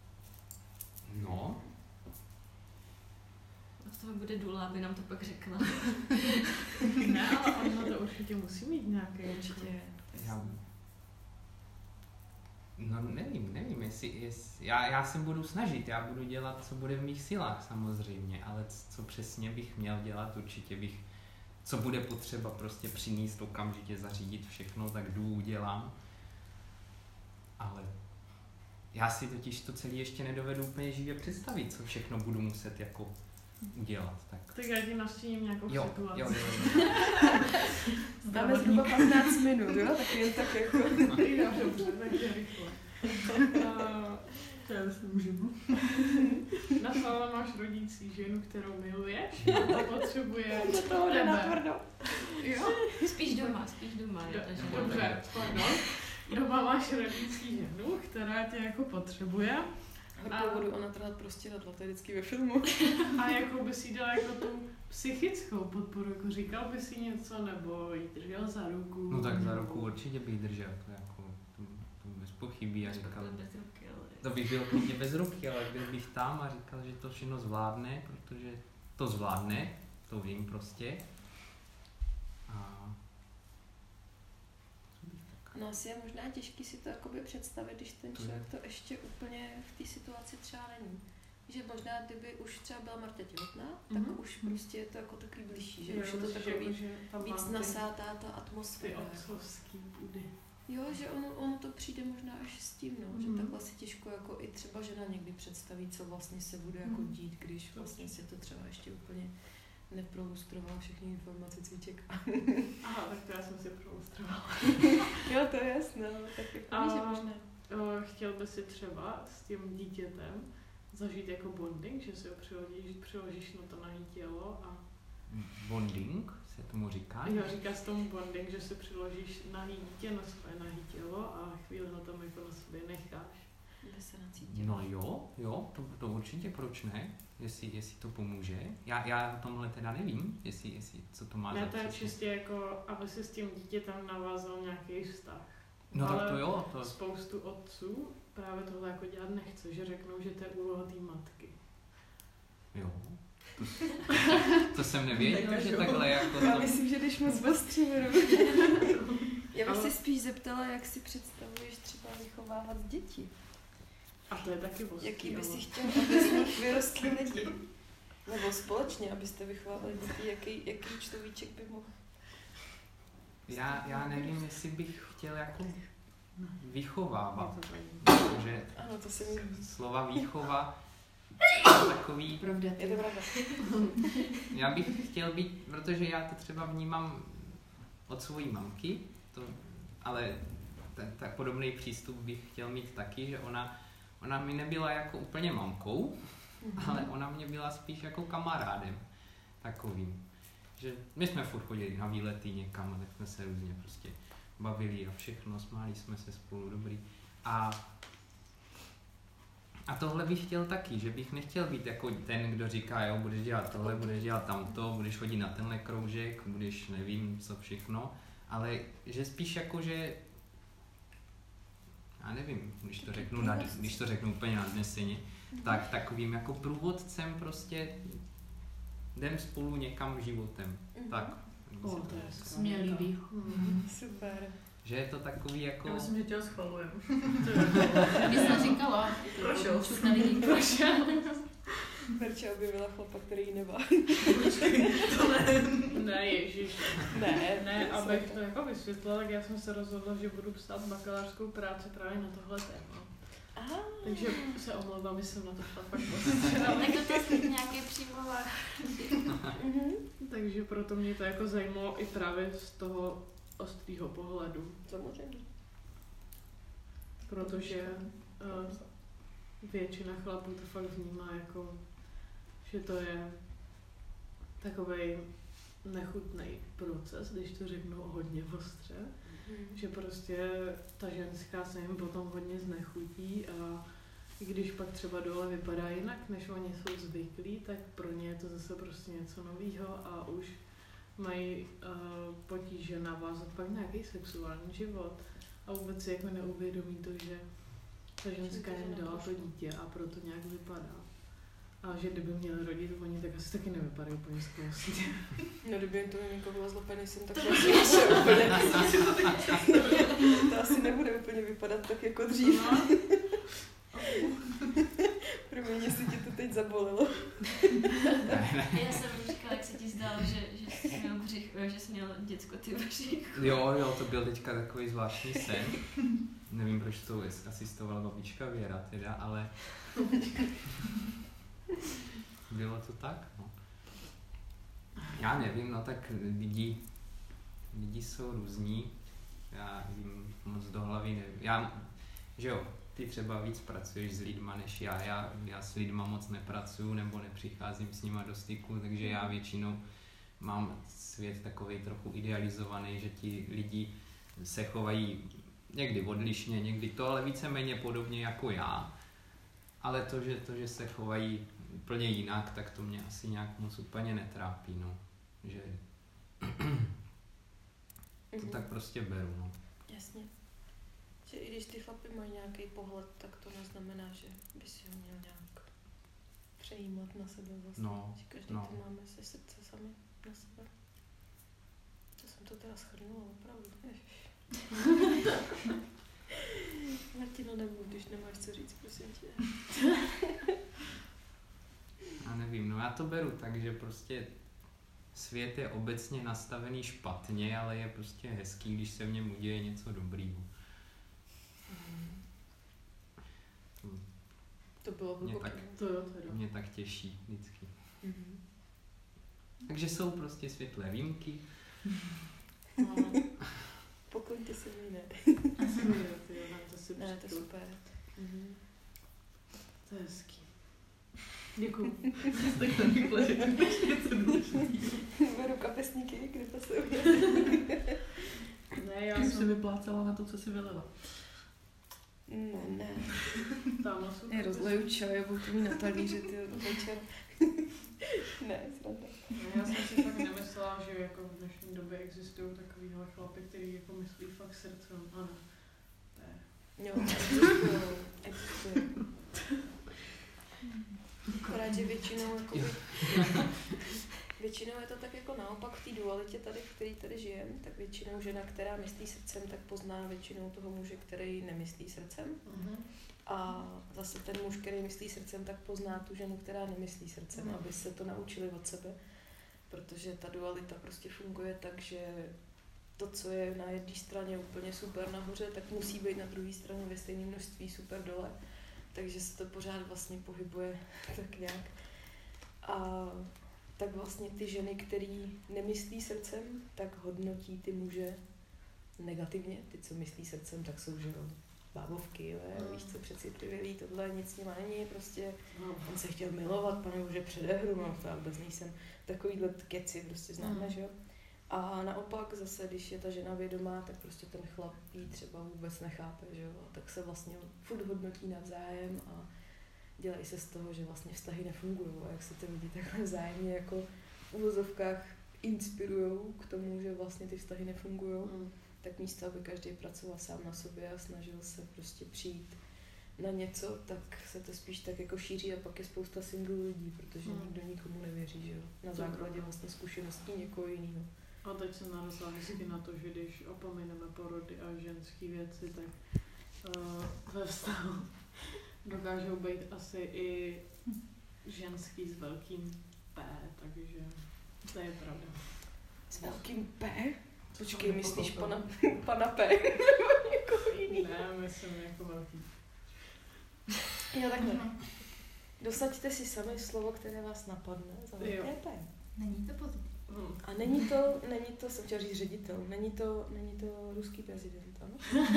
No, A z toho bude důla, aby nám to pak řekla. Ne, ale ona to určitě musí mít nějaký. Určitě. já... No nevím, nevím, jestli, jestli já, já se budu snažit, já budu dělat, co bude v mých silách samozřejmě, ale co přesně bych měl dělat, určitě bych, co bude potřeba prostě přinést, okamžitě zařídit všechno, tak jdu, udělám. Ale já si totiž to celé ještě nedovedu úplně živě představit, co všechno budu muset jako udělat. Tak, Tak já ti nastíním nějakou jo, situaci. jo, jo, jo. Dáme zhruba patnáct minut, jo? Tak jen tak jako... Jo, dobře, takže rychle. Uh, To já si můžu. na sále máš rodící ženu, kterou miluješ a potřebuje Do toho jde na tebe. tvrdo. Jo? Spíš doma, spíš doma je ta žena. Dobře, pardon. Doma máš rodící ženu, která tě jako potřebuje Horkou vodu a natrhat prostě na dva, to je vždycky ve filmu. a jako by si dala jako tu psychickou podporu, jako říkal by si něco, nebo jí držel za ruku. No tak za nebo- ruku určitě bych držel, to jako, to, to bez pochybí a říkal, Takhle bez ruky, ale... to bych byl klidně bez ruky, ale byl bych tam a říkal, že to všechno zvládne, protože to zvládne, to vím prostě. A co bych tak... No asi je možná těžký si to jakoby představit, když ten To člověk je. to ještě úplně v té situaci třeba není. Že možná, kdyby už třeba byla Marta těhotná, tak Mhm. už prostě je to jako takový blížší, že Jo, už je to myslíš, takový jako, že tam víc mám ty- nasátá ta Ty atmosféra. jako. otcovský budy. Jo, že ono, ono to přijde možná až s tím, no, Mhm. že takhle si těžko jako i třeba žena někdy představí, co vlastně se bude jako Mhm. dít, když vlastně si to třeba ještě úplně neprolustroval všechny informace cviček. Aha, tak to já jsem si prolustrovala. Jo, to je jasné, tak jako víš, že možná. O, chtěl by si třeba s tím dítětem zažít jako bonding, že si ho přiložíš, přiložíš na to nahý tělo a... Bonding se tomu říká? Jo, říká se tomu bonding, že si přiložíš nahý dítě na své nahý tělo a chvíli ho tam jako na sobě necháš. By se nacítil. No jo, jo, to, to určitě, proč ne, jestli, jestli to pomůže. Já, já tomhle teda nevím, jestli, jestli co to má Ne, za to je přístup. čistě jako, aby si s tím dítětem navázal nějaký vztah. No Ale tak to jo, to... spoustu otců právě tohle jako dělat nechce, že řeknou, že to je úloha té matky. Jo. To, to jsem nevěděl, že Nekažu. takhle jako Já to... myslím, že když moc ostříme. Já bych si spíš zeptala, jak si představuješ třeba vychovávat děti. A to je taky ostrý. Jaký by si ale- chtěl, aby z nich vyrostly lidi? Nebo společně, abyste vychovávali děti, jaký, jaký človíček by mohl? Já, já nevím, jestli bych chtěl jako vychovávat, Je to tady. protože Ano, to se mi líbí. slova výchova je takový... Pravda. Je to pravda. Já bych chtěl být, protože já to třeba vnímám od svojí mamky, to, ale ten, tak podobný přístup bych chtěl mít taky, že ona, ona mi nebyla jako úplně mamkou, ale ona mě byla spíš jako kamarádem takovým. Že my jsme furt chodili na výlety někam, tak jsme se různě prostě bavili a všechno, smáli jsme se spolu, dobrý. A, a tohle bych chtěl taky, že bych nechtěl být jako ten, kdo říká, jo, budeš dělat tohle, budeš dělat tamto, budeš chodit na tenhle kroužek, budeš nevím co všechno, ale že spíš jako, že já nevím, když to řeknu, na, když to řeknu úplně nadneseně, tak takovým jako průvodcem prostě jdem spolu někam životem. Tak. O, to je To se mě líbí. Mhm. Super. Že je to takový jako... Já myslím, že tě ho schvalujem. Mě jsem říkala. Prošel. Čuk na lidi. Prošel. Verča objevila chlapa, který ji nebá. Ne, ježiš. Ne, Ne, abych to jako vysvětlila, tak já jsem se rozhodla, že budu psát bakalářskou práci právě na tohle téma. Aha. Takže se omlouvám, že jsem na to šla fakt Tak to je nějaký přímová. Mhm. Takže proto mě to jako zajímalo i právě z toho ostrého pohledu. Samozřejmě. Protože uh, většina chlapů to fakt vnímá jako, že to je takovej nechutný proces, když to řeknu hodně ostře. Že prostě ta ženská se jim potom hodně znechutí a i když pak třeba dole vypadá jinak, než oni jsou zvyklí, tak pro ně je to zase prostě něco novýho a už mají uh, potíže navázat pak nějaký sexuální život a vůbec si jako neuvědomí to, že ta ženská jim dala to dítě a proto nějak vypadá. A že kdyby měli rodit oni, tak asi taky nevypadají úplně skvělostně. No, kdyby jen to miminko bylo zlopený jsem, tak to asi nebude úplně. To asi nebude úplně vypadat tak jako dřív. Promiň, jestli tě to teď zabolilo. Já jsem říkala, jak se ti zdálo, že, že jsi měl břich, že jsi měl děcko ty břich. Jo, jo, to byl teďka takový zvláštní sen. Nevím, proč to asistovala babička Věra teda, ale... Bylo to tak, no. Já nevím, no tak lidi, lidi jsou různí. Já jim moc do hlavy nevím. Já, že jo, ty třeba víc pracuješ s lidma než já. Já, já s lidma moc nepracuju nebo nepřicházím s nima do styku, takže já většinou mám svět takovej trochu idealizovaný, že ti lidi se chovají někdy odlišně, někdy to, ale víceméně podobně jako já. Ale to, že, to, že se chovají úplně jinak, tak to mě asi nějak moc úplně netrápí, no. Že to tak prostě beru, no. Jasně. Že i když ty chlapy mají nějaký pohled, tak to neznamená, že by si ho měl nějak přejímat na sebe vlastně. No, Že každý no. to máme se srdce sami na sebe. To jsem to teda shrnula, opravdu. Ježiš. Martino, nemluv, když nemáš co říct, prosím tě. Já nevím, no já to beru tak, že prostě svět je obecně nastavený špatně, ale je prostě hezký, když se v něm uděje něco dobrýho. To To bylo mě hluboké. tak, To jo, teda. mě tak těší vždycky. Mhm. Takže jsou prostě světlé výjimky. No, Pokloňte se mi, ne. asi ne, ty jo, to si Ne, to je přijdu. super. Mhm. To je hezký. Děkuju. Tak to rychle řekneš něco důležitého. Beru kapesníky, kde to jsou. Ne, já Už se jsem vyplácela na to, co si vylila. Ne, ne. tam na super. Já rozleju čaj a budu to mít na talíři, ty večer. Ne, sranda. Ne, já jsem si fakt nemyslela, že jako v dnešní době existují takovýhle chlapy, který jako myslí fakt srdcem. Ano. To je. Jo, existují, existují. Akorát, že většinou, jakoby, většinou je to tak jako naopak v té dualitě tady, v který tady žijeme, tak většinou žena, která myslí srdcem, tak pozná většinou toho muže, který nemyslí srdcem. Mhm. A zase ten muž, který myslí srdcem, tak pozná tu ženu, která nemyslí srdcem, Mhm. aby se to naučili od sebe. Protože ta dualita prostě funguje tak, že to, co je na jedné straně úplně super nahoře, tak musí být na druhé straně ve stejném množství super dole. Takže se to pořád vlastně pohybuje tak nějak. A tak vlastně ty ženy, které nemyslí srdcem, tak hodnotí ty muže negativně. Ty, co myslí srdcem, tak jsou, že jo, bábovky, jo, Mm. víš co, přecitlivělý, tohle nic s nima není, prostě No. on se chtěl milovat, pane bože, předehru, no to já vůbec nejsem. Takovýhle keci prostě známe, Mm. že jo. A naopak zase, když je ta žena vědomá, tak prostě ten chlap jí třeba vůbec nechápe, že jo. A tak se vlastně furt hodnotí navzájem a dělají se z toho, že vlastně vztahy nefungují. A jak se ty lidi takhle vzájemně jako v uvozovkách inspirujou k tomu, že vlastně ty vztahy nefungují, Mm. tak místo, aby každý pracoval sám na sobě a snažil se prostě přijít na něco, tak se to spíš tak jako šíří a pak je spousta single lidí, protože Hmm. nikdo nikomu nevěří, že jo, na To základě pravda. vlastně zkušeností někoho jiného. A teď jsem narazila vždycky na to, že když opomeneme porody a ženské věci, tak uh, ve vztahu dokážou být asi i ženský s velkým P, takže to je pravda. S velkým P? Počkej, jsem myslíš nepochopila. pana, pana P nebo někoho jiného? Ne, myslím jako velký. Jo, takhle. Dosaďte si sami slovo, které vás napadne za velké Jo. P. Není to pozitivní. Hm. A není to, není to, jsem chtěla říct ředitel, není to, není to ruský prezident, ano?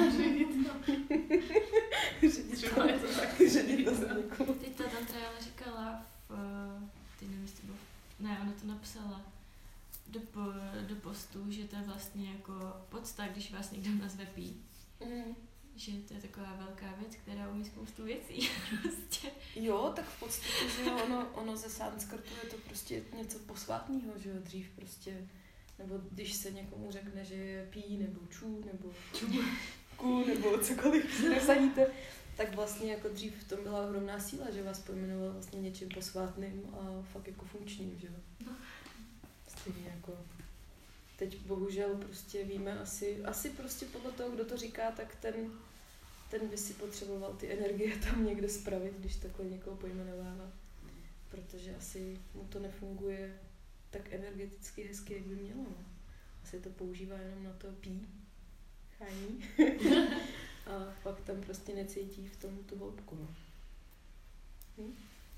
Třeba je to tak. Ředitel za někoho. Teď ta tam třeba říkala v, eh, ty nevím, jestli to bylo, ne, ona to napsala do, po- do postu, že to je vlastně jako podsta, když vás někdo nazve pí. Mm. Že to je taková velká věc, která umí spoustu věcí. prostě. Jo, tak v podstatě, že jo, ono, ono ze sanskrtu je to prostě něco posvátného, že jo, dřív prostě, nebo když se někomu řekne, že je pí, nebo čů, nebo čů, ku, nebo cokoliv si nesadíte, tak vlastně jako dřív v tom byla ohromná síla, že vás pojmenoval vlastně něčím posvátným a fakt jako funkčním, že jo. Stejně jako teď bohužel prostě víme asi, asi prostě podle toho, kdo to říká, tak ten, ten by si potřeboval ty energie tam někde spravit, když takhle někoho pojmenovává. Protože asi mu to nefunguje tak energeticky hezky, jak by mělo. No. Asi to používá jenom na to pí, chání. A pak tam prostě necítí v tom tu hloubku. No. Hm?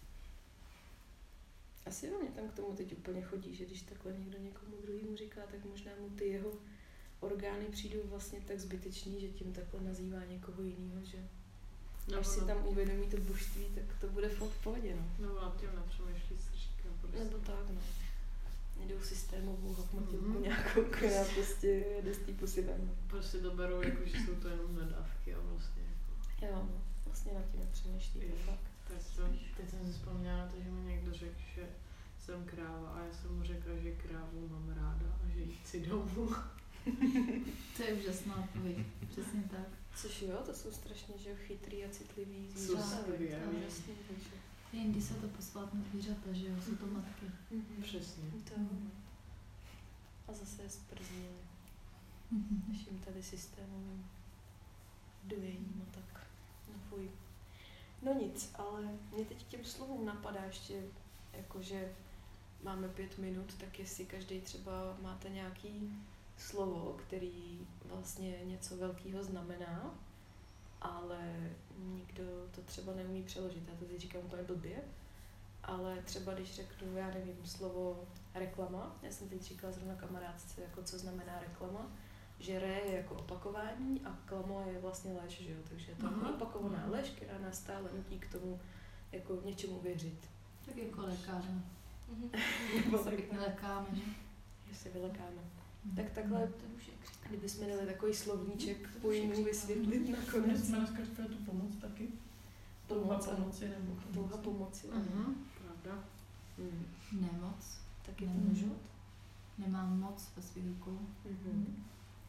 Asi jo, mě tam k tomu teď úplně chodí, že když takhle někdo někomu druhému říká, tak možná mu ty jeho orgány přijdou vlastně tak zbytečný, že tím takhle nazývá někoho jiného, že Nebo až si nad- tam uvědomí to božství, tak to bude fakt v pohodě, no. Nebo nad tím nepřemýšlí, co říká prostě. Nebo tak, no. Jdou systémovou hokmatilku Mhm. nějakou, která prostě jede z té pusy ven. Prostě to berou jako, že jsou to jenom nadávky a vlastně jako... Jo, no. Vlastně nad tím nepřemýšlí, to Jo. fakt. Teď jsem, teď jsem si vzpomněla na to, že mi někdo řekl, že jsem kráva a já jsem mu řekla, že krávu mám ráda a že jí chci domů. To je úžasná odpověď. Přesně tak. Což jo, to jsou strašně, že jo, chytrý a citlivý Jsou zvířata. skvělý, To je ano. úžasný, takže. Jindy se to posvátné zvířata, že jo, jsou to matky. Mhm. Přesně. To jo. A zase je zprznili naším tady systémovým dojením a tak. No fuj. No nic, ale mě teď těm slovům napadá ještě, jakože máme pět minut, tak jestli každý třeba máte nějaký slovo, který vlastně něco velkého znamená, ale nikdo to třeba neumí přeložit. Já to teď říkám úplně blbě, ale třeba když řeknu, já nevím, slovo reklama. Já jsem teď říkala zrovna kamarádce, jako co znamená reklama, že re je jako opakování a klamo je vlastně lež, že jo? Takže je to Aha. opakovaná lež, která nás stále nutí k tomu jako něčemu věřit. Tak jako lékárna. Nebo Se pěkně lékáme, že? že se vylekáme. Tak takhle, To už je křik. kdybychom měli takový slovníček pojmu vysvětlit nakonec. Jsme dneska říkali tu pomoc taky. Touha Pomoc, ano. pomoci nebo Touha pomoci, ano. Mhm, pravda. Mm. Nemoc. Taky Mhm. pomůžu. Nemám moc ve svých rukou. Mhm.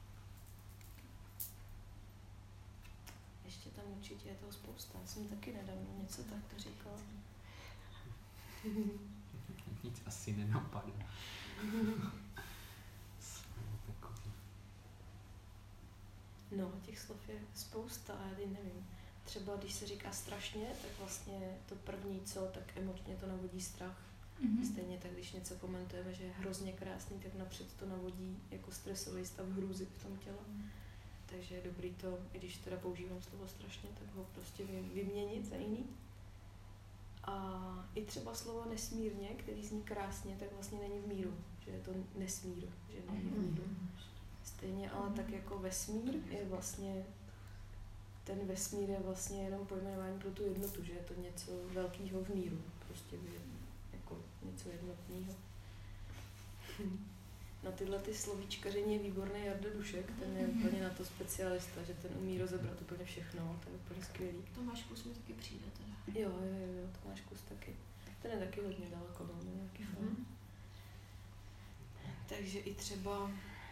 Ještě tam určitě je toho spousta. Já jsem taky nedávno něco takto říkala. Nic asi nenapadá. Jsme takový. No, těch slov je spousta a já teď nevím. Třeba když se říká strašně, tak vlastně to první co, tak emočně to navodí strach. Mhm. Stejně tak, když něco komentujeme, že je hrozně krásný, tak napřed to navodí jako stresový stav hrůzy v tom těle. Takže je dobrý to, i když teda používám slovo strašně, tak ho prostě vy- vyměnit za jiný. A i třeba slovo nesmírně, který zní krásně, tak vlastně není v míru, že je to nesmír, že není v míru. Stejně, ale tak jako vesmír je vlastně, ten vesmír je vlastně jenom pojmenování pro tu jednotu, že je to něco velkého v míru, prostě v- jako něco jednotného. Na tyhle ty slovíčkaření je výborný Jarda Dušek, ten je úplně na to specialista, že ten umí rozebrat úplně všechno, to je úplně skvělý. Tomáš Kus mi taky přijde teda. Jo, jo, jo, jo, to máš kus taky. Ten je taky hodně daleko, no, to je nějaký fajn. Mhm. Takže i třeba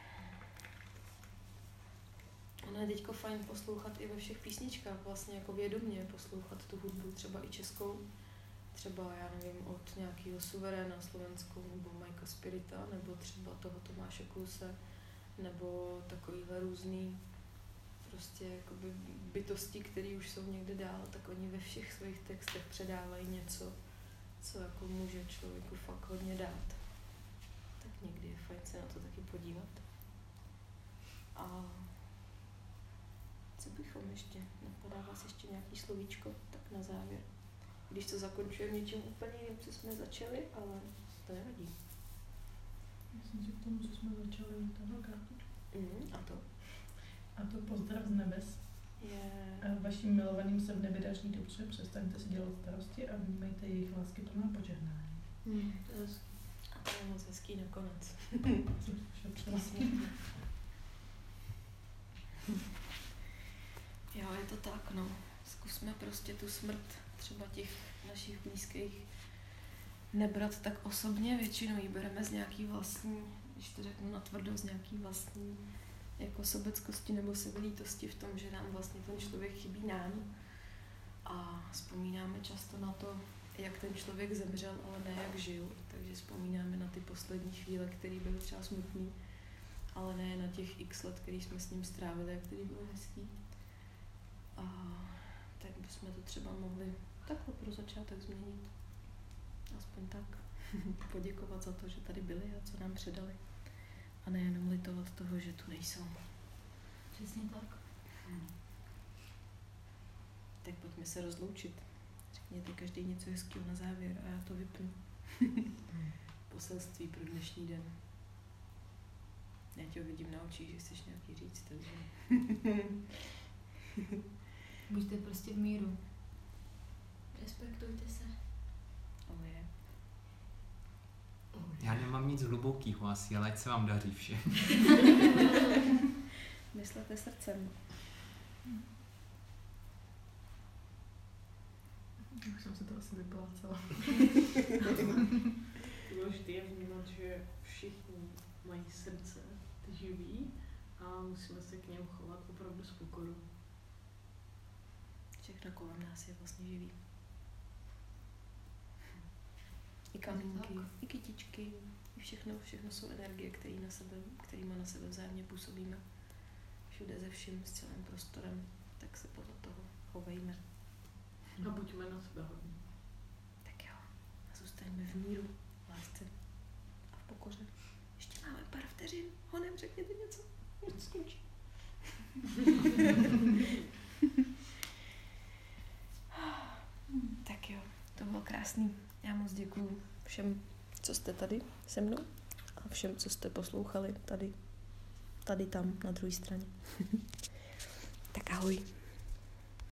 ono je teďko fajn poslouchat i ve všech písničkách, vlastně jako vědomě poslouchat tu hudbu, třeba i českou, třeba já nevím, od nějakého Suveréna slovenskou, nebo Majka Spirita, nebo třeba toho Tomáše Kluse, nebo takovýhle různý prostě jakoby bytosti, které už jsou někde dál, tak oni ve všech svých textech předávají něco, co jako může člověku fakt hodně dát. Tak někdy je fajn se na to taky podívat. A co bychom ještě? Napadá vás ještě nějaký slovíčko? Tak na závěr. Když to zakončujeme něčím úplně jiným, co jsme začali, ale to nevadí. Myslím si k tomu, co jsme začali toho kartu. Mm, a to A to pozdrav z nebes. je... A vašim milovaným se v nebi daří dobře, přestaňte si dělat starosti a vnímejte jejich lásky plná požehnání. Hmm, to je hezký. A to je moc hezký nakonec. Což šetřila. Jo, je to tak, no. Zkusme prostě tu smrt třeba těch našich blízkých nebrat tak osobně, většinou ji bereme z nějaký vlastní, když to řeknu natvrdo, z nějaký vlastní jako sobeckosti nebo sebelítosti v tom, že nám vlastně ten člověk chybí nám a vzpomínáme často na to, jak ten člověk zemřel, ale ne jak žil, takže vzpomínáme na ty poslední chvíle, které byly třeba smutný, ale ne na těch x let, který jsme s ním strávili a který byly hezký. A tak bychom to třeba mohli takhle pro začátek změnit. Aspoň tak. Poděkovat za to, že tady byli a co nám předali. A nejenom litovat toho, že tu nejsou. Přesně tak. Tak pojďme se rozloučit. Řekněte každý něco hezkého na závěr a já to vypnu. Poselství pro dnešní den. Já tě vidím na očích, že chceš nějaký říct, takže... Buďte prostě v míru. Respektujte se. Ale je. Já nemám nic hlubokýho asi, ale ať se vám daří všem. Myslete srdcem. Už jsem se to asi vyplácela. Důležité je vnímat, že všichni mají srdce živý a musíme se k němu chovat opravdu s pokorou. Všechno kolem nás je vlastně živý. I kamínky, i kytičky, i všechno, všechno jsou energie, které na sebe, kterýma na sebe vzájemně působíme. Všude ze vším, s celým prostorem, tak se podle toho chovejme. A buďme na sebe hodní. Tak jo, a zůstaňme v míru, v lásce a v pokoře. Ještě máme pár vteřin. Honem, řekněte něco. Už to skončí. Tak jo, to bylo krásný. Já moc děkuju všem, co jste tady se mnou a všem, co jste poslouchali tady, tady tam na druhé straně. Tak ahoj.